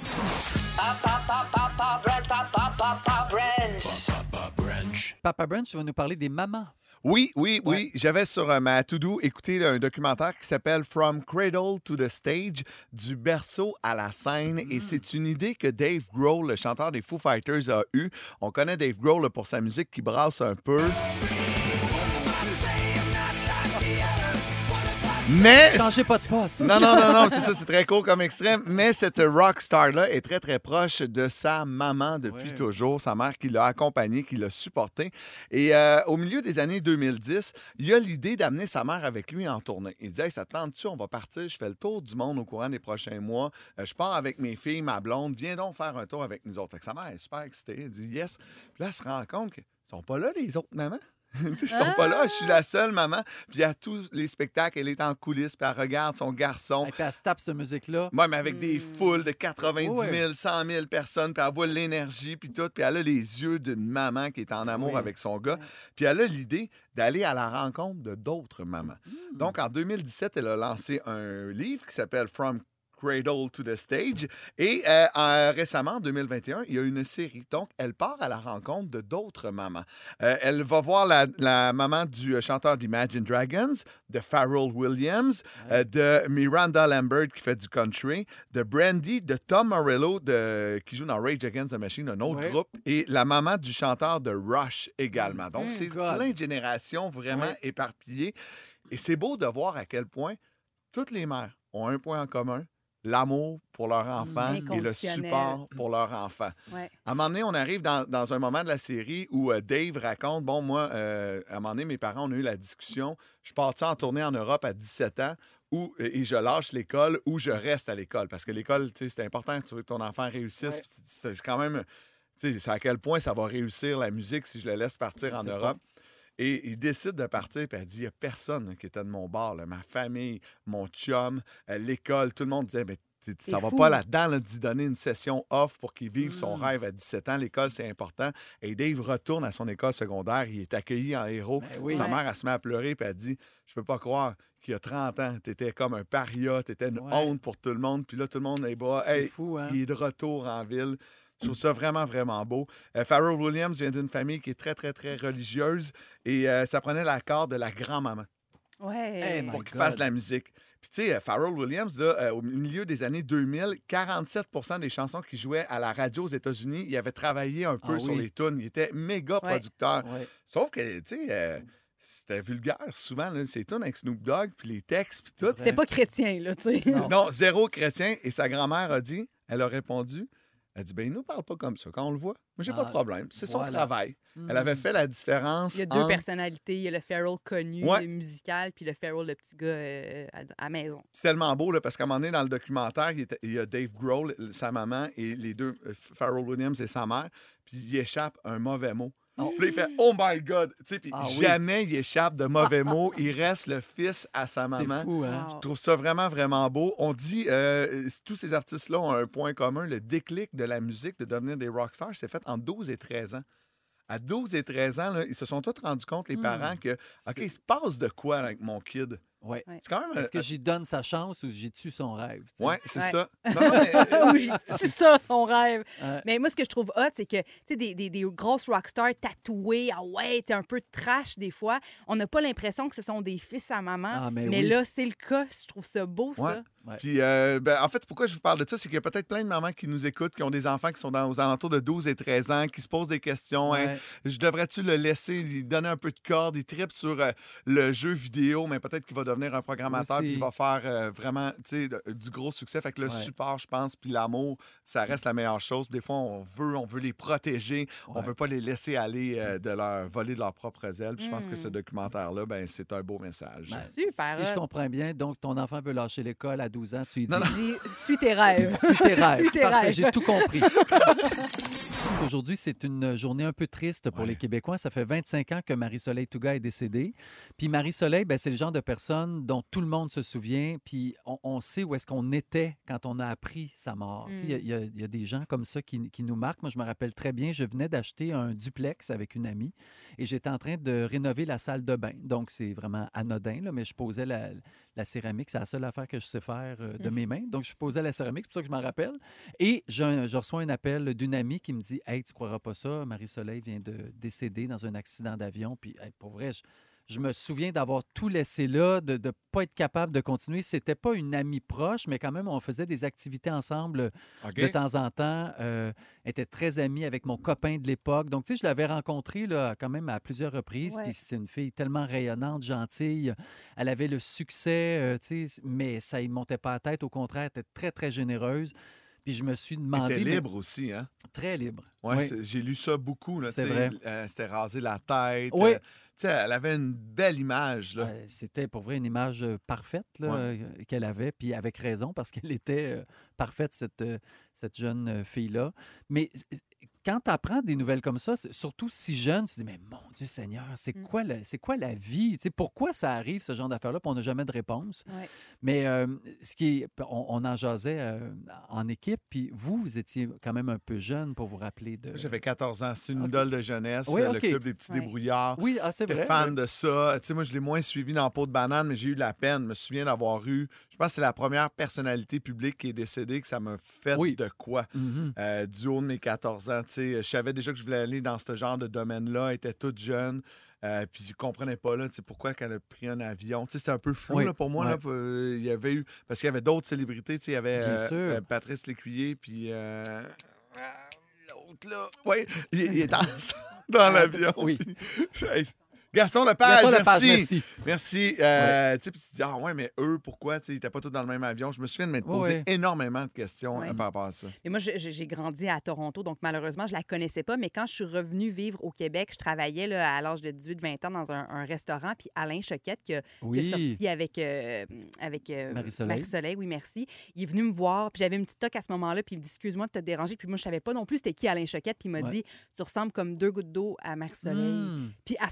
Papa Brunch, tu vas nous parler des mamans. Oui, oui, oui. J'avais sur euh, ma to-do écouté là, un documentaire qui s'appelle From Cradle to the Stage, du berceau à la scène. Et c'est une idée que Dave Grohl, le chanteur des Foo Fighters, a eue. On connaît Dave Grohl là, pour sa musique qui brasse un peu. Mais... Changez pas de passe. Non, non, non, non, c'est ça, c'est très court comme extrême. Mais cette rock star-là est très, très proche de sa maman depuis Ouais. toujours, sa mère qui l'a accompagnée, qui l'a supportée. Et euh, au milieu des années deux mille dix, il a l'idée d'amener sa mère avec lui en tournée. Il dit, hey, ça te tente-tu, on va partir, je fais le tour du monde au courant des prochains mois. Euh, je pars avec mes filles, ma blonde, viens donc faire un tour avec nous autres. Fait que sa mère est super excitée, elle dit yes. Puis là, elle se rend compte qu'ils sont pas là, les autres mamans. Ils sont pas là, je suis la seule maman. Puis à tous les spectacles, elle est en coulisses, puis elle regarde son garçon. Et puis elle se tape cette musique-là. Moi, mais avec des foules de quatre-vingt-dix mille, Ouais. cent mille personnes, puis elle voit l'énergie, puis tout, puis elle a les yeux d'une maman qui est en amour Oui. avec son gars. Puis elle a l'idée d'aller à la rencontre de d'autres mamans. Donc, en deux mille dix-sept, elle a lancé un livre qui s'appelle From Cradle to the Stage. Et euh, en- récemment, en deux mille vingt et un, il y a une série. Donc, elle part à la rencontre de d'autres mamans. Euh, elle va voir la, la maman du euh, chanteur d'Imagine Dragons, de Pharrell Williams, euh, de Miranda Lambert qui fait du country, de Brandy, de Tom Morello de, qui joue dans Rage Against the Machine, un autre Ouais. groupe, et la maman du chanteur de Rush également. Donc, Mm, c'est God. plein de générations vraiment Ouais. éparpillées. Et c'est beau de voir à quel point toutes les mères ont un point en commun, l'amour pour leur enfant et le Inconditionnel. support pour leur enfant. Ouais. À un moment donné, on arrive dans, dans un moment de la série où euh, Dave raconte, bon, moi, euh, à un moment donné, mes parents, on a eu la discussion, je partais en tournée en Europe à dix-sept ans, où, et je lâche l'école ou je reste à l'école. Parce que l'école, tu sais, c'est important, tu veux que ton enfant réussisse. Ouais. puis C'est c'est quand même, tu sais, c'est à quel point ça va réussir la musique si je le laisse partir en sais Europe. Et il décide de partir, puis elle dit, il n'y a personne là, qui était de mon bord, là. Ma famille, mon chum, euh, l'école, tout le monde disait, mais t'sais, ça C'est va fou. pas là-dedans là, d'y donner une session off pour qu'il vive son Mm. rêve à dix-sept ans. L'école, c'est important. Et Dave retourne à son école secondaire, il est accueilli en héros. Ben oui. Sa Ouais. mère, elle se met à pleurer, puis elle dit, je peux pas croire qu'il y a trente ans, tu étais comme un paria, tu étais une Ouais. honte pour tout le monde, puis là, tout le monde est bas. C'est Hey, fou, hein? il est de retour en ville. Je trouve ça vraiment, vraiment beau. Euh, Pharrell Williams vient d'une famille qui est très, très, très religieuse et euh, ça prenait l'accord de la grand-maman Ouais. Eh, my pour qu'il God. fasse de la musique. Puis, tu sais, euh, Pharrell Williams, là, euh, au milieu des années deux mille, quarante-sept pour cent des chansons qu'il jouait à la radio aux États-Unis, il avait travaillé un peu Ah sur oui. les tunes. Il était méga Ouais. producteur. Ouais. Sauf que, tu sais, euh, c'était vulgaire souvent, là, ces tunes avec Snoop Dogg, puis les textes, puis tout. C'était pas chrétien, là, tu sais. Non. Non, zéro chrétien. Et sa grand-mère a dit, elle a répondu, elle dit, ben il nous parle pas comme ça quand on le voit. Moi, j'ai pas de Ah, problème. C'est son voilà. travail. Mm. Elle avait fait la différence. Il y a deux entre- personnalités. Il y a le Pharrell connu, Ouais. le musical, puis le Pharrell, le petit gars euh, à, à la maison. C'est tellement beau, là, parce qu'à un moment donné, dans le documentaire, il, était- il y a Dave Grohl, sa maman, et les deux, euh, Pharrell Williams et sa mère, puis il échappe un mauvais mot. Oh. Puis là, il fait « Oh my God! » Tu sais, puis Ah oui. jamais il échappe de mauvais mots. Il reste le fils à sa C'est maman. fou, hein? Wow. Je trouve ça vraiment, vraiment beau. On dit, euh, tous ces artistes-là ont un point commun. Le déclic de la musique, de devenir des rockstars, c'est fait en douze et treize ans. À douze et treize ans, là, ils se sont tous rendus compte, les Hmm. parents, que, OK, il se passe de quoi avec mon kid? Ouais. Ouais. C'est quand même... Est-ce que euh, j'y donne sa chance ou j'y tue son rêve? tu sais? Ouais, c'est Ouais. ça. Non, non, mais, euh, Oui, c'est ça, son rêve. Euh, Mais moi, ce que je trouve hot, c'est que, tu sais, des, des, des grosses rockstars tatouées, ah ouais, t'es un peu trash des fois. On n'a pas l'impression que ce sont des fils à maman. Ah, mais mais oui. là, c'est le cas. Je trouve ça beau, Ouais. ça. Ouais. Puis, euh, ben, en fait, pourquoi je vous parle de ça, c'est qu'il y a peut-être plein de mamans qui nous écoutent, qui ont des enfants qui sont dans, aux alentours de douze et treize ans, qui se posent des questions. Hein, Ouais. je devrais-tu le laisser, lui donner un peu de corde? Il tripe sur euh, le jeu vidéo, mais peut-être qu'il va devenir un programmateur Aussi. puis il va faire euh, vraiment tu sais, de- du gros succès. Fait que le Ouais. support, je pense, puis l'amour, ça reste la meilleure chose. Des fois, on veut, on veut les protéger. On Ouais. veut pas les laisser aller, euh, de leur voler de leurs propres ailes. Puis je pense que Mm. ce documentaire-là, ben, c'est un beau message. Ben, Super Si je hot. comprends bien, donc ton enfant veut lâcher l'école à douze ans, tu lui dis Non, non. Dis, suis tes rêves. suis tes rêves. Suis tes Parfait, rêves. j'ai tout compris. Aujourd'hui, c'est une journée un peu triste pour Ouais. les Québécois. Ça fait vingt-cinq ans que Marie-Soleil Touga est décédée. Puis Marie-Soleil, ben, c'est le genre de personne dont tout le monde se souvient. Puis on, on sait où est-ce qu'on était quand on a appris sa mort. Tu sais, Il y a- il y, a- il y a des gens comme ça qui, qui nous marquent. Moi, je me rappelle très bien, je venais d'acheter un duplex avec une amie et j'étais en train de rénover la salle de bain. Donc, c'est vraiment anodin, là, mais je posais la, la céramique. C'est la seule affaire que je sais faire euh, de Mm. mes mains. Donc, je posais la céramique, c'est pour ça que je m'en rappelle. Et je, je reçois un appel d'une amie qui me dit « Hey, tu croiras pas ça, Marie-Soleil vient de décéder dans un accident d'avion. » Puis, hey, pour vrai, je, je me souviens d'avoir tout laissé là, de ne pas être capable de continuer. C'était pas une amie proche, mais quand même, on faisait des activités ensemble OK? de temps en temps. Euh, elle était très amie avec mon copain de l'époque. Donc, tu sais, je l'avais rencontrée là, quand même à plusieurs reprises. Ouais. Puis c'est une fille tellement rayonnante, gentille. Elle avait le succès, euh, tu sais, mais ça ne montait pas à la tête. Au contraire, elle était très, très généreuse. Puis je me suis Elle demandé... était mais- libre aussi, hein? Très libre. Ouais, Oui. c'est- j'ai lu ça beaucoup. Là, C'est tu sais, vrai. euh, C'était rasé la tête. Oui. euh, tu sais, elle avait une belle image. Là. Euh, C'était pour vrai une image euh, parfaite là, Ouais. euh, qu'elle avait, puis avec raison, parce qu'elle était euh, parfaite, cette, euh, cette jeune euh, fille-là. Mais euh, quand tu apprends des nouvelles comme ça, c'est- surtout si jeune, tu te dis, mais mon Dieu Seigneur, c'est Mm. quoi, la- c'est quoi la vie? Tu sais, pourquoi ça arrive, ce genre d'affaires-là, puis on n'a jamais de réponse? Ouais. Mais euh, ce qui est, on, on en jasait euh, en équipe, puis vous, vous étiez quand même un peu jeune pour vous rappeler de... J'avais quatorze ans. C'est une OK. idole de jeunesse. Oui, euh, OK. Le club des petits Ouais. débrouillards. Oui, ah, c'est J'étais vrai. fan oui. de ça. Tu sais, moi, je l'ai moins suivi dans Peau de banane, mais j'ai eu de la peine. Je me souviens d'avoir eu... Je pense que c'est la première personnalité publique qui est décédée que ça m'a fait Oui. de quoi. Mhm. Euh, du haut de mes quatorze ans, tu sais, je savais déjà que je voulais aller dans ce genre de domaine-là. Elle était toute jeune. Euh, puis je comprenais pas là, tu sais, pourquoi qu'elle a pris un avion. Tu sais, c'était un peu flou Oui, là, pour moi. ouais. Là, pour- euh, il y avait eu... Parce qu'il y avait d'autres célébrités. Tu sais, il y avait Bien euh, sûr. euh, Patrice Lécuyer, puis... euh, ah, l'autre, là. Oui, il, il est dans, dans l'avion. Oui. puis- Hey, Gaston Lepage, Gaston Lepage, merci. merci. Merci. Euh, tu sais, puis tu te dis, ah ouais, mais eux, pourquoi? Tu sais, ils n'étaient pas tous dans le même avion. Je me souviens de m'être Oui, posé oui. énormément de questions Ouais. euh, par rapport à ça. Et moi, je- je- j'ai grandi à Toronto, donc malheureusement, je la connaissais pas. Mais quand je suis revenue vivre au Québec, je travaillais là, à l'âge de dix-huit vingt ans dans un, un restaurant. Puis Alain Choquette, qui a, qui a Oui. sorti avec, euh, avec euh, Marie-Soleil. Marie-Soleil, oui, merci. Il est venu me voir, puis j'avais une petite toque à ce moment-là, puis il me dit excuse-moi de te déranger. Puis moi, je savais pas non plus c'était qui Alain Choquette. Puis il m'a Ouais. dit tu ressembles comme deux gouttes d'eau à Marie-Soleil. Hmm. Puis à ce moment-là, j'étais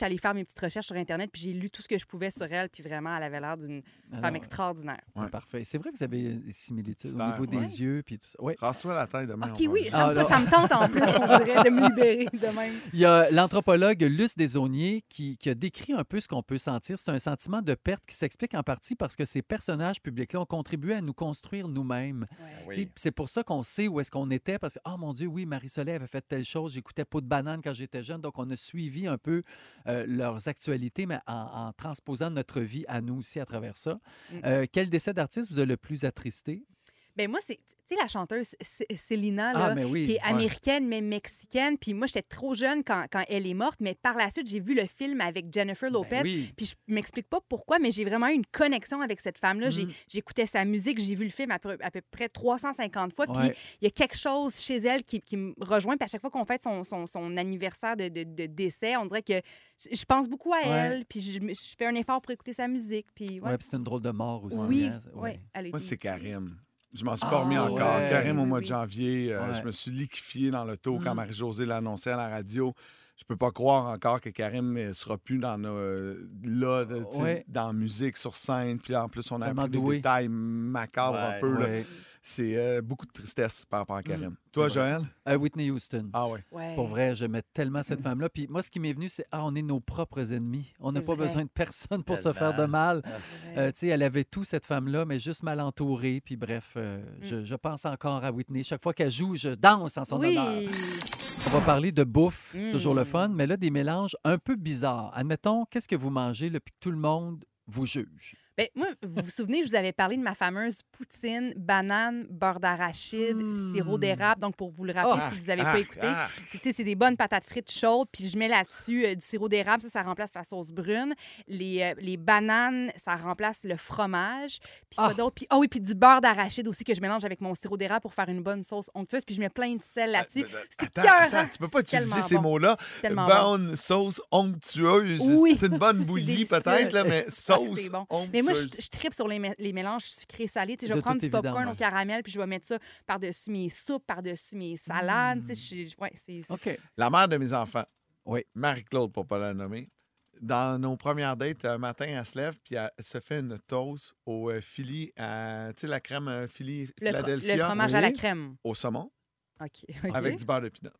suis allée faire mes petites recherches sur Internet, puis j'ai lu tout ce que je pouvais sur elle, puis vraiment, elle avait l'air d'une Ah femme non, extraordinaire. Ouais. Parfait. C'est vrai que vous avez des similitudes au Super, niveau des ouais. yeux puis tout ça. Oui. Rase-toi la tête demain. OK, on va oui, juste- ça, Ah, me- là. ça me tente en plus, on dirait, de me libérer de même. Il y a l'anthropologue Luce Desaulniers qui, qui a décrit un peu ce qu'on peut sentir. C'est un sentiment de perte qui s'explique en partie parce que ces personnages publics-là ont contribué à nous construire nous-mêmes. Oui. Tu sais, C'est pour ça qu'on sait où est-ce qu'on était parce que, oh mon Dieu, oui, Marie-Soleil avait fait telle chose, j'écoutais Peau de banane quand j'étais jeune, donc on a suivi un peu euh, leurs actualités, mais en, en transposant notre vie à nous aussi à travers ça. Mm. Euh, quel décès d'artiste vous a le plus attristé? Ben moi, c'est, tu sais, la chanteuse C- Célina, là, Ah, mais oui. qui est ouais. américaine, mais mexicaine. Puis moi, j'étais trop jeune quand, quand elle est morte, mais par la suite, j'ai vu le film avec Jennifer Lopez. Ben oui. Puis je m'explique pas pourquoi, mais j'ai vraiment eu une connexion avec cette femme-là. J'ai- Mm. J'écoutais sa musique, j'ai vu le film à peu, à peu près trois cent cinquante fois. Puis Ouais. il y a quelque chose chez elle qui, qui me rejoint. Puis à chaque fois qu'on fête son, son, son anniversaire de, de- de décès, on dirait que je je pense beaucoup à Ouais. elle. Puis je, me- je fais un effort pour écouter sa musique. Puis ouais. Ouais, puis c'est une drôle de mort aussi. oui, hein. ouais. Ouais. Elle a Moi, été- c'est Karim. Je m'en suis Ah, pas remis encore. ouais. Karim, au Oui, mois oui, de oui. janvier, euh, Ouais. je me suis liquéfié dans l'auto quand Mm. Marie-Josée l'a annoncé à la radio. Je peux pas croire encore que Karim ne sera plus dans nos, euh, là, de- tu sais, Ouais. dans la musique, sur scène. Puis en plus, on a Tellement appris des doué. détails macabres Ouais. un peu. là. Ouais. C'est euh, beaucoup de tristesse par rapport à Karim. Mm. Toi, C'est vrai. Joël? Euh, Whitney Houston. Ah ouais. Ouais. Pour vrai, j'aimais tellement cette femme-là. Puis moi, ce qui m'est venu, c'est ah, on est nos propres ennemis. On n'a C'est pas vrai. besoin de personne pour se Tellement. faire de mal. Ouais. Euh, tu sais, elle avait tout, cette femme-là, mais juste mal entourée. Puis bref, euh, Mm. je, je pense encore à Whitney. Chaque fois qu'elle joue, je danse en son oui. honneur. On va parler de bouffe, c'est toujours le Mm. fun, mais là, des mélanges un peu bizarres. Admettons, qu'est-ce que vous mangez là, puis que tout le monde vous juge? Ben, moi, vous vous souvenez, je vous avais parlé de ma fameuse poutine, banane, beurre d'arachide, Mm. sirop d'érable. Donc, pour vous le rappeler, Ah, si vous n'avez ah, pas écouté, ah. c'est, tu sais, c'est des bonnes patates frites chaudes, puis je mets là-dessus euh, du sirop d'érable. Ça, ça remplace la sauce brune. Les, euh, les bananes, ça remplace le fromage. Puis quoi Ah. d'autre? Puis, ah oui, puis du beurre d'arachide aussi que je mélange avec mon sirop d'érable pour faire une bonne sauce onctueuse. Puis je mets plein de sel là-dessus. C'est Attends, écœurant. attends, tu peux pas C'est utiliser tellement ces bon. mots-là. Tellement bon. Bonne sauce onctueuse. Oui. C'est une bonne C'est bouillie délicieux. peut-être, là, mais Ouais, sauce c'est bon. onctueuse. Mais moi, je, je tripe sur les, mé- les mélanges sucrés-salés. Tu sais, je De vais prendre toute du popcorn évidence. au caramel, puis je vais mettre ça par-dessus mes soupes, par-dessus mes salades. Mm. Tu sais, je- ouais, c'est, c'est OK. La mère de mes enfants, Oui. Marie-Claude, pour pas la nommer, dans nos premières dates, un matin, elle se lève puis elle se fait une toast au euh, Philly, à- tu sais, la crème euh, Philly le, fro- Philadelphia le fromage à la oui. crème. au saumon OK. OK. avec du beurre de pinot.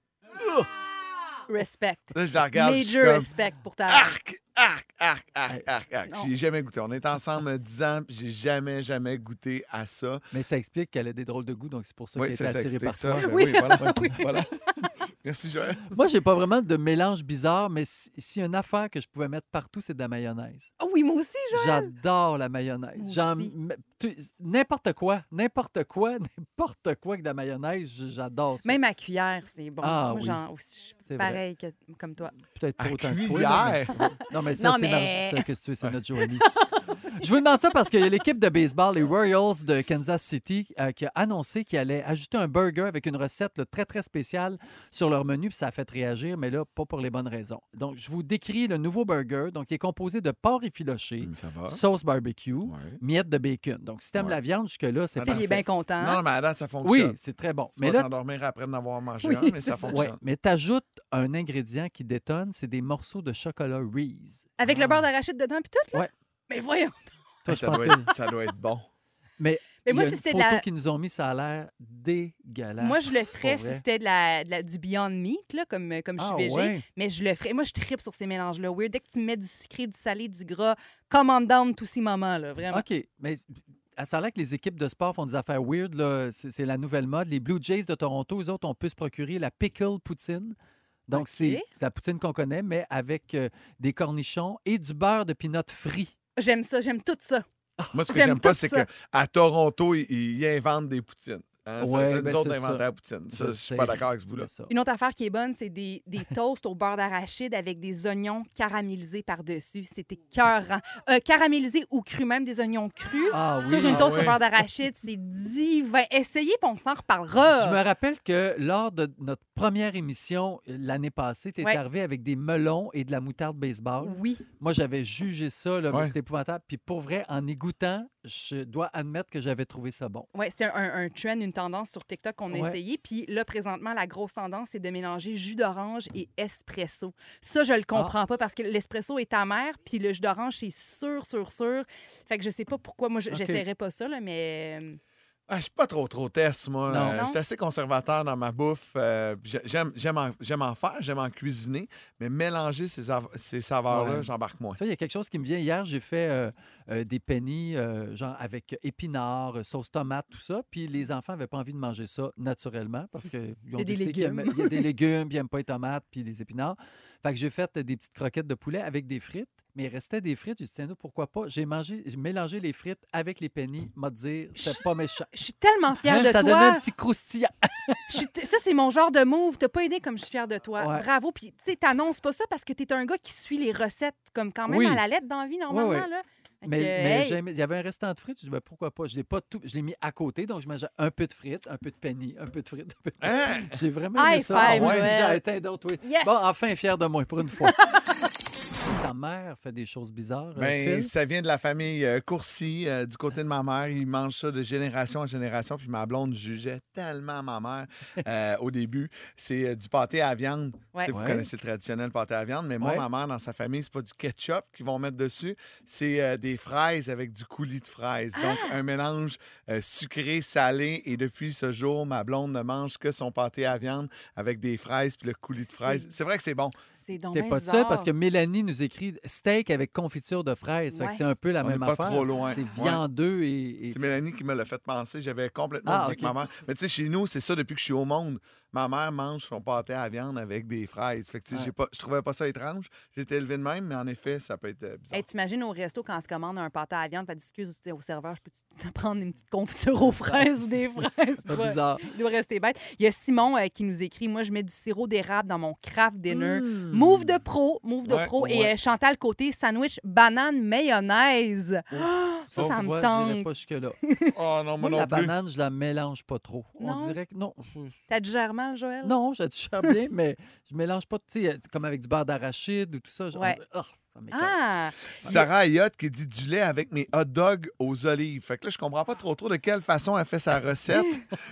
Respect. Là, je la regarde, je suis Major comme, respect pour ta... arc, arc, arc, arc, Hey. arc, arc. Non. J'ai jamais goûté. On est ensemble euh, dix ans, puis j'ai jamais, jamais goûté à ça. Mais ça explique qu'elle a des drôles de goût, donc c'est pour ça Oui, qu'elle ça, est ça attirée explique par ça. toi. Ben Oui. oui, voilà. Oui. Voilà. Merci, Joël. Moi, j'ai pas vraiment de mélange bizarre, mais si, si une affaire que je pouvais mettre partout, c'est de la mayonnaise. Ah oui, moi aussi, Joël. J'adore la mayonnaise. Moi J'en- aussi. m- tu- N'importe quoi, n'importe quoi, n'importe quoi que de la mayonnaise, j- j'adore ça. Même à cuillère, c'est bon. Ah moi, oui. genre, aussi, je suis C'est pareil que, comme toi. Peut-être pas À autant que toi. là, mais- cuillère. Non, mais ça, Non, c'est mais- notre... ça, qu'est-ce que tu veux, c'est notre Joanie. Je vous demande ça parce qu'il y a l'équipe de baseball, les Royals de Kansas City, euh, qui a annoncé qu'ils allaient ajouter un burger avec une recette là, très, très spéciale sur leur menu, puis ça a fait réagir, mais là, pas pour les bonnes raisons. Donc, je vous décris le nouveau burger, donc qui est composé de porc effiloché, Hum, Ça va. sauce barbecue, Ouais. miettes de bacon. Donc, si t'aimes Ouais. la viande, jusque-là, c'est Ah, Phil, il est bien parfait. content. Non, mais à date, ça Oui, fonctionne. c'est très bon. Tu Mais vas là, t'endormir après d'en avoir mangé Oui, un, mais ça c'est ça. fonctionne. ouais, mais t'ajoutes un ingrédient qui détonne, c'est des morceaux de chocolat Reese. Avec Ah. le beurre d'arachide dedans, puis tout, là? Ouais. Mais voyons. Toi, Hey, je ça, pense doit que... être, ça doit être bon. Mais Mais il moi, y a si une c'était de photo la... qu'ils nous ont mis, ça a l'air dégueulasse. Moi, je le pour ferais si vrai. c'était de la, de la- du Beyond Meat, là, comme, comme je suis Ah, végé. ouais. Mais je le ferais. Moi, je tripe sur ces mélanges-là. Weird. Dès que tu mets du sucré, du salé, du gras, come on down tous ces moments, là, vraiment. OK, mais ça a l'air que les équipes de sport font des affaires weird. Là. C'est, c'est la nouvelle mode. Les Blue Jays de Toronto, eux autres, on peut se procurer la pickle poutine. Donc, OK. c'est la poutine qu'on connaît, mais avec euh, des cornichons et du beurre de pinot frit. J'aime ça, j'aime tout ça. Moi, ce que J'aime j'aime pas, tout c'est ça. qu'à Toronto, ils, ils inventent des poutines. Hein, ça, Ouais, c'est ben, nous autres c'est d'inventer ça. la poutine. Ça, Je je suis sais. pas d'accord avec ce bout-là. C'est ça. Une autre affaire qui est bonne, c'est des, des toasts au beurre d'arachide avec des oignons caramélisés par-dessus. C'est écœurant. Euh, caramélisés ou crus, même des oignons crus. Ah Sur oui. une Ah toast ouais. au beurre d'arachide, c'est divin. Essayez, puis on s'en reparlera. Je me rappelle que lors de notre première émission euh, l'année passée, tu es Ouais. arrivé avec des melons et de la moutarde baseball. Oui. Moi, j'avais jugé ça, là, mais Ouais. c'était épouvantable. Puis pour vrai, en y goûtant, je dois admettre que j'avais trouvé ça bon. Oui, c'est un, un trend, une tendance sur TikTok qu'on a Ouais. essayé. Puis là, présentement, la grosse tendance, c'est de mélanger jus d'orange et espresso. Ça, je le comprends Ah. pas parce que l'espresso est amer, puis le jus d'orange, c'est sûr, sûr, sûr. Fait que je sais pas pourquoi. Moi, je- OK. j'essaierais pas ça, là, mais... euh, Ah, je suis pas trop trop test, moi. Non. Euh, Non? je suis assez conservateur dans ma bouffe. Euh, puis j'ai- j'aime, j'aime, en, j'aime en faire, j'aime en cuisiner, mais mélanger ces, av- ces saveurs-là, Ouais. j'embarque moins. Ça, il y a quelque chose qui me vient. Hier, j'ai fait euh, euh, des pennies, euh, genre avec épinards, euh, sauce tomate, tout ça. Puis les enfants n'avaient pas envie de manger ça naturellement parce qu'ils ont Il y a des décidé qu'ils légumes. aimaient- il y a des légumes, puis ils n'aiment pas les tomates, puis des épinards. Fait que j'ai fait des petites croquettes de poulet avec des frites. Mais il restait des frites. J'ai dit, tiens, nous, pourquoi pas? J'ai mangé, j'ai mélangé les frites avec les pennies. M'a dire, c'était pas méchant. Je suis tellement fière de Ça toi. donnait un petit croustillant. Je suis t- Ça, c'est mon genre de move. T'as pas aidé comme je suis fière de toi. Ouais. Bravo. Puis, tu sais, t'annonces pas ça parce que t'es un gars qui suit les recettes comme quand même Oui. à la lettre dans la vie, normalement. Oui, oui. Là. Fait Mais, que, mais hey, j'aimais- il y avait un restant de frites. Je dis, ben, pourquoi pas? Je l'ai pas tout. Je l'ai mis à côté. Donc, je mangeais un peu de frites, un peu de penny, un peu de frites. un peu de- Hein? J'ai vraiment aimé High ça. five, Ah ouais, Noël. j'ai arrêté d'autres, oui. Yes! Bon, enfin, fier de moi, pour une fois. Ta mère fait des choses bizarres, euh, Ben, Phil? ça vient de la famille euh, Courcy, euh, du côté de ma mère. Ils mangent ça de génération en génération. Puis ma blonde jugeait tellement ma mère euh, au début. C'est euh, du pâté à viande. Ouais. Tu sais, Vous Ouais. connaissez le traditionnel pâté à viande, mais moi, Ouais. ma mère, dans sa famille, c'est pas du ketchup qu'ils vont mettre dessus. C'est euh, des fraises avec du coulis de fraises. Donc, Ah! un mélange euh, sucré-salé. Et depuis ce jour, ma blonde ne mange que son pâté à viande avec des fraises puis le coulis de fraises. C'est- C'est vrai que c'est bon. c'est donc T'es bien pas seul bizarre. parce que Mélanie nous écrit steak avec confiture de fraises. Fait que Ouais. c'est un peu la On est même pas affaire. trop loin. C'est Ouais. viandeux et. et- C'est Mélanie qui me l'a fait penser. J'avais complètement Ah, oublié ok. que ma mère. Mais tu sais, chez nous, c'est ça depuis que je suis au monde. Ma mère mange son pâté à viande avec des fraises. Fait que tu sais, Ouais. j'ai pas, je trouvais pas ça étrange. J'ai été élevé de même, mais en effet, ça peut être euh, bizarre. Hey, t'imagines au resto quand on se commande un pâté à la viande, fait excuse tu sais, au serveur, je peux te prendre une petite confiture aux fraises ou des fraises? C'est pas Ouais. bizarre. Il doit rester bête. Il y a Simon euh, qui nous écrit, moi, je mets du sirop d'érable dans mon craft dinner. Mmh. Move de pro, move de Ouais, pro. Et ouais. euh, Chantal Côté, sandwich banane mayonnaise. Ça, Oh, ça tu me vois, j'irais tente. pas jusque-là. Oh non, moi, Moi, la non plus. banane, je la mélange pas trop. Non? On dirait que non. T'as digère mal, Joël? Non, je digère bien, mais je mélange pas, tu sais, comme avec du beurre d'arachide ou tout ça. je- Ouais. on- ah, ça m'écoeure. Ah! Sarah Ayotte qui dit du lait avec mes hot dogs aux olives. Fait que là, je comprends pas trop trop de quelle façon elle fait sa recette.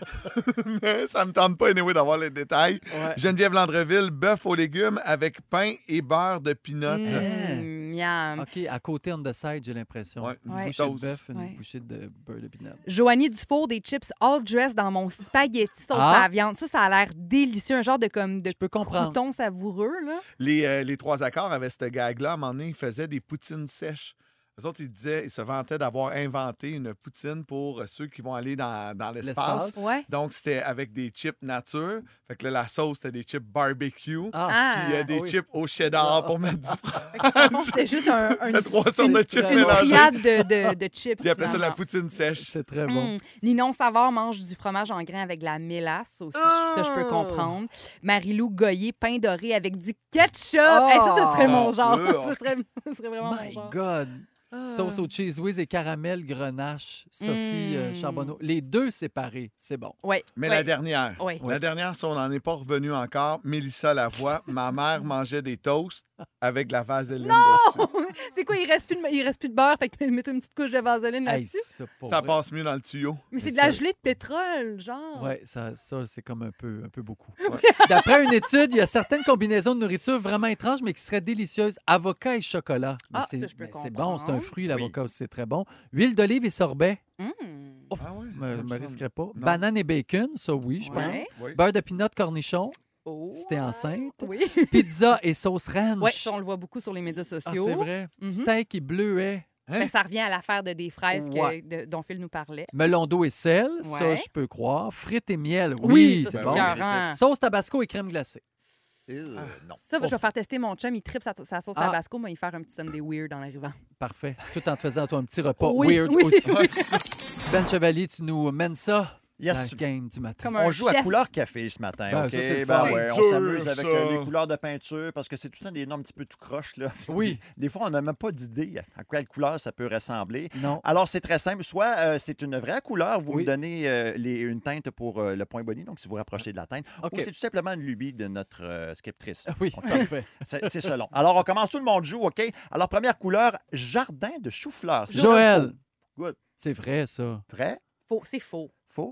Mais ça me tente pas, anyway, d'avoir les détails. Ouais. Geneviève Landreville, bœuf aux légumes avec pain et beurre de pinot. Mmh, miam. OK, à côté, on the side, j'ai l'impression. Ouais, une Une Ouais. bouchée de toast. bœuf, une Ouais. bouchée de beurre de pinot. Joanie Dufour, des chips all dress dans mon spaghetti sauce Ah. à la viande. Ça, ça a l'air délicieux. Un genre de comme de Je peux comprendre. crouton savoureux, là. Les, euh, les trois accords avaient ce gag-là. À un moment donné, ils faisaient des poutines sèches. Eux autres, ils disaient, ils se vantaient d'avoir inventé une poutine pour euh, ceux qui vont aller dans, dans l'espace. L'espace. Ouais. Donc, c'était avec des chips nature. Fait que là, la sauce, c'était des chips barbecue. Ah, Ah, Puis euh, des oui. chips au cheddar pour mettre du fromage. Fait que c'est juste un, un- C'était trois sortes une, de chips une une mélangées. triade de, de, de chips. Ils appelaient ça la finalement. poutine sèche. c'est très bon. Hum. Ninon Savard mange du fromage en grains avec de la mélasse aussi. Ça, je peux comprendre. Marie-Lou Goyer, pain doré avec du ketchup. Oh! Hey, ça, ce serait mon genre. Oh! ce, serait, ce serait vraiment mon My genre. God! Ah. Toast au cheese whiz et caramel grenache. Sophie euh, Mm. Charbonneau. Les deux séparés, c'est bon. Ouais, Mais ouais. la dernière. Ouais. La dernière, si on n'en est pas revenu encore, Mélissa Lavoie, ma mère mangeait des toasts avec de la vaseline dessus. C'est quoi, il reste plus de, il reste plus de beurre, fait que mets une petite couche de vaseline Hey, là-dessus. ça, pour Ça vrai. passe mieux dans le tuyau. Mais c'est de ça. la gelée de pétrole, genre. Oui, ça, ça c'est comme un peu, un peu beaucoup. D'après une étude, il y a certaines combinaisons de nourriture vraiment étranges, mais qui seraient délicieuses. Avocat et chocolat. Mais Ah, c'est, ça, je peux mais c'est bon, c'est un comprendre. fruit, l'avocat aussi, c'est très bon. Huile d'olive et sorbet, Hum. Ah ouais? je ne me risquerais pas. Non. Banane et bacon, ça oui, je Ouais. pense. Oui. Beurre de pinot cornichon, Oh. si t'es enceinte. Oui. Pizza et sauce ranch. Ouais, ça, on le voit beaucoup sur les médias Ah, sociaux. c'est vrai. Mhm. Steak et bleuet. Ben, ça revient à l'affaire de des fraises que- Ouais. de- dont Phil nous parlait. Melon d'eau et sel, ça, Ouais. je peux croire. Frites et miel, oui, Oui, ça, c'est c'est bon. écœurant. Sauce tabasco et crème glacée. Euh, non. Ça, je vais faire tester mon chum. Il tripe sa, sa sauce Ah. tabasco, mais il va faire un petit Sunday weird en arrivant. Parfait. Tout en te faisant toi un petit repas Oui, weird oui, aussi. oui. Ben Chevalier, tu nous mènes ça Yes. dans le game du matin. Comme On un joue chef. à couleur café ce matin, Ben, OK? ça, c'est le Ben fun. ouais, C'est on dur, s'amuse avec ça. euh, les couleurs de peinture parce que c'est tout le temps des noms un petit peu tout croche. Là. Oui. Des fois, on n'a même pas d'idée à quelle couleur ça peut ressembler. Non. Alors, c'est très simple. Soit euh, c'est une vraie couleur, vous Oui. me donnez euh, les- une teinte pour euh, le point body, donc si vous rapprochez de la teinte, OK. ou c'est tout simplement une lubie de notre euh, scriptrice. Oui, On- parfait. C'est c'est selon. Alors, on commence, tout le monde joue, OK? Alors, première couleur, jardin de chou-fleur. C'est Joël. vrai ou faux? Good. C'est vrai, ça. Vrai? Faux, c'est faux. Faux?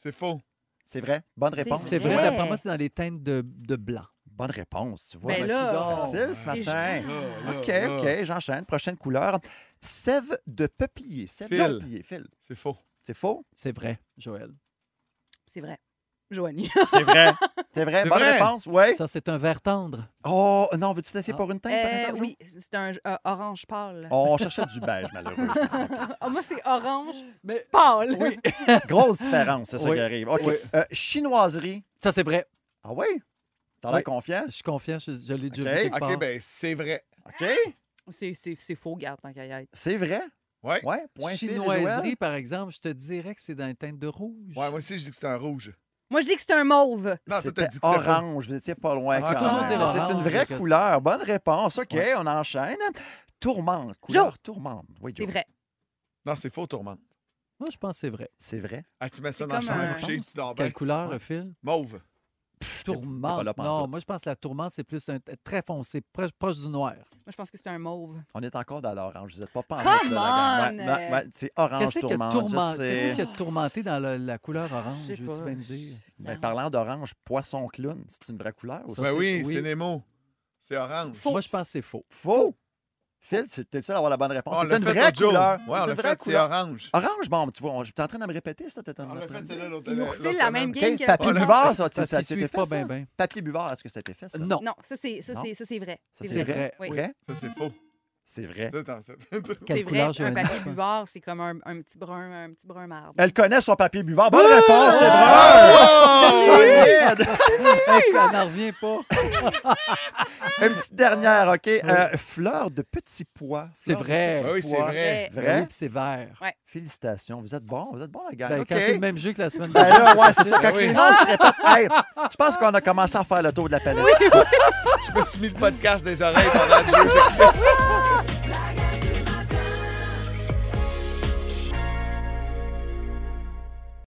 C'est faux. C'est vrai. Bonne C'est réponse. C'est vrai. vrai, d'après moi, c'est dans les teintes de, de blanc. Bonne réponse, tu vois. Ben là, Facile ce c'est matin. Là, OK, là, là. OK, j'enchaîne. Prochaine couleur. Sève de peuplier. Sève de Phil. peuplier. Phil. C'est faux. C'est faux? C'est vrai, Joël. C'est vrai. Joanie. C'est vrai. C'est vrai. C'est Bonne vrai. réponse, oui. Ça, c'est un vert tendre. Oh, non, veux-tu te laisser Ah. pour une teinte, par Euh, exemple? Jo? oui, c'est un euh, orange pâle. On cherchait du beige, malheureusement. Ah, moi, c'est orange Mais pâle. oui, Grosse différence, c'est ça Oui. qui arrive. OK. Oui. Euh, chinoiserie. ça, c'est vrai. Ah oui? T'as l'air Oui. confiant? Je suis confiant, je, je l'ai déjà OK. vu quelque part. OK, ben c'est vrai. OK. C'est, c'est, c'est faux, garde, tant qu'à y être. C'est vrai? Ouais. Ouais. Point Phil et Chinoiserie, Joël. par exemple, je te dirais que c'est dans les teintes de rouge. Ouais, moi aussi, je dis que c'est un rouge. Moi, je dis que c'est un mauve. Non, toi, C'était t'as dit que c'était faux. orange. Vous étiez pas loin. Ah, quand toujours même. dire C'est une orange, vraie que- couleur. Bonne réponse. OK, Ouais. on enchaîne. Tourmente. Couleur tourmente. Oui, C'est Joe. vrai. Non, c'est faux, tourmente. Moi, je pense que c'est vrai. C'est vrai. Ah, tu mets ça C'est dans la comme chambre un- à coucher, tu dors bien. Quelle couleur, Ouais. Phil? Mauve. pas Tourmente. là Non, pantoute. moi, je pense que la tourmente, c'est plus un, très foncé, proche, proche du noir. Moi, je pense que c'est un mauve. On est encore dans l'orange. Vous n'êtes pas pas Come on! C'est orange Qu'est-ce qu'il y a de tourmente. tourment- je qu'est-ce sais. qu'il y a de tourmenté dans la, la couleur orange? Je sais Je veux-tu pas. bien me dire? Ben, parlant d'orange, poisson clown, c'est une vraie couleur aussi? Ça, Ben c'est- oui, oui. c'est Nemo. C'est orange. Faux. Moi, je pense que c'est faux. Faux. Phil, c'est- t'es le seul à avoir la bonne réponse. Oh, on c'est l'a une fait vraie l'autre jour. couleur. Ouais, C'est on une l'a vraie fait, c'est couleur. orange. Orange, bon, tu vois, on- j'étais en train de me répéter ça. T'étais en On l'a train de fait, dire. c'est là l'autre Il nous l'autre refile la semaine. même game OK, que papier la buvard, ça, Parce ça, ça qu'ils s'était suivent fait, pas ça? bien, bien. Papier buvard, est-ce que ça a été fait, ça? Non. Non, ça, c'est, ça, Non. c'est, ça, c'est vrai. Ça, C'est c'est vrai. vrai. Oui. Vrai? Ça, c'est faux. C'est vrai. Attends, ça- Quelle C'est couleur, vrai, un Joanne? papier buvard, c'est comme un, un petit brun, un petit brun marde. Elle connaît son papier buvard. Bonne réponse, c'est vrai. Oh! Solide. Elle n'en revient pas. Une petite dernière, OK? Euh, fleur de petits pois. C'est Fleur de vrai. petits Oui, c'est pois. vrai. Ben Vrai? oui, puis c'est vert. Félicitations. Vous êtes bons. Vous êtes bons, la gang. Ben, OK. Quand c'est le même jeu que la semaine Ben dernière. là, ouais, c'est ça. Quand Ben oui. les noms se répètent. Hey, je pense qu'on a commencé à faire le tour de la palette. Je me suis mis le podcast des oreilles pendant le jeu.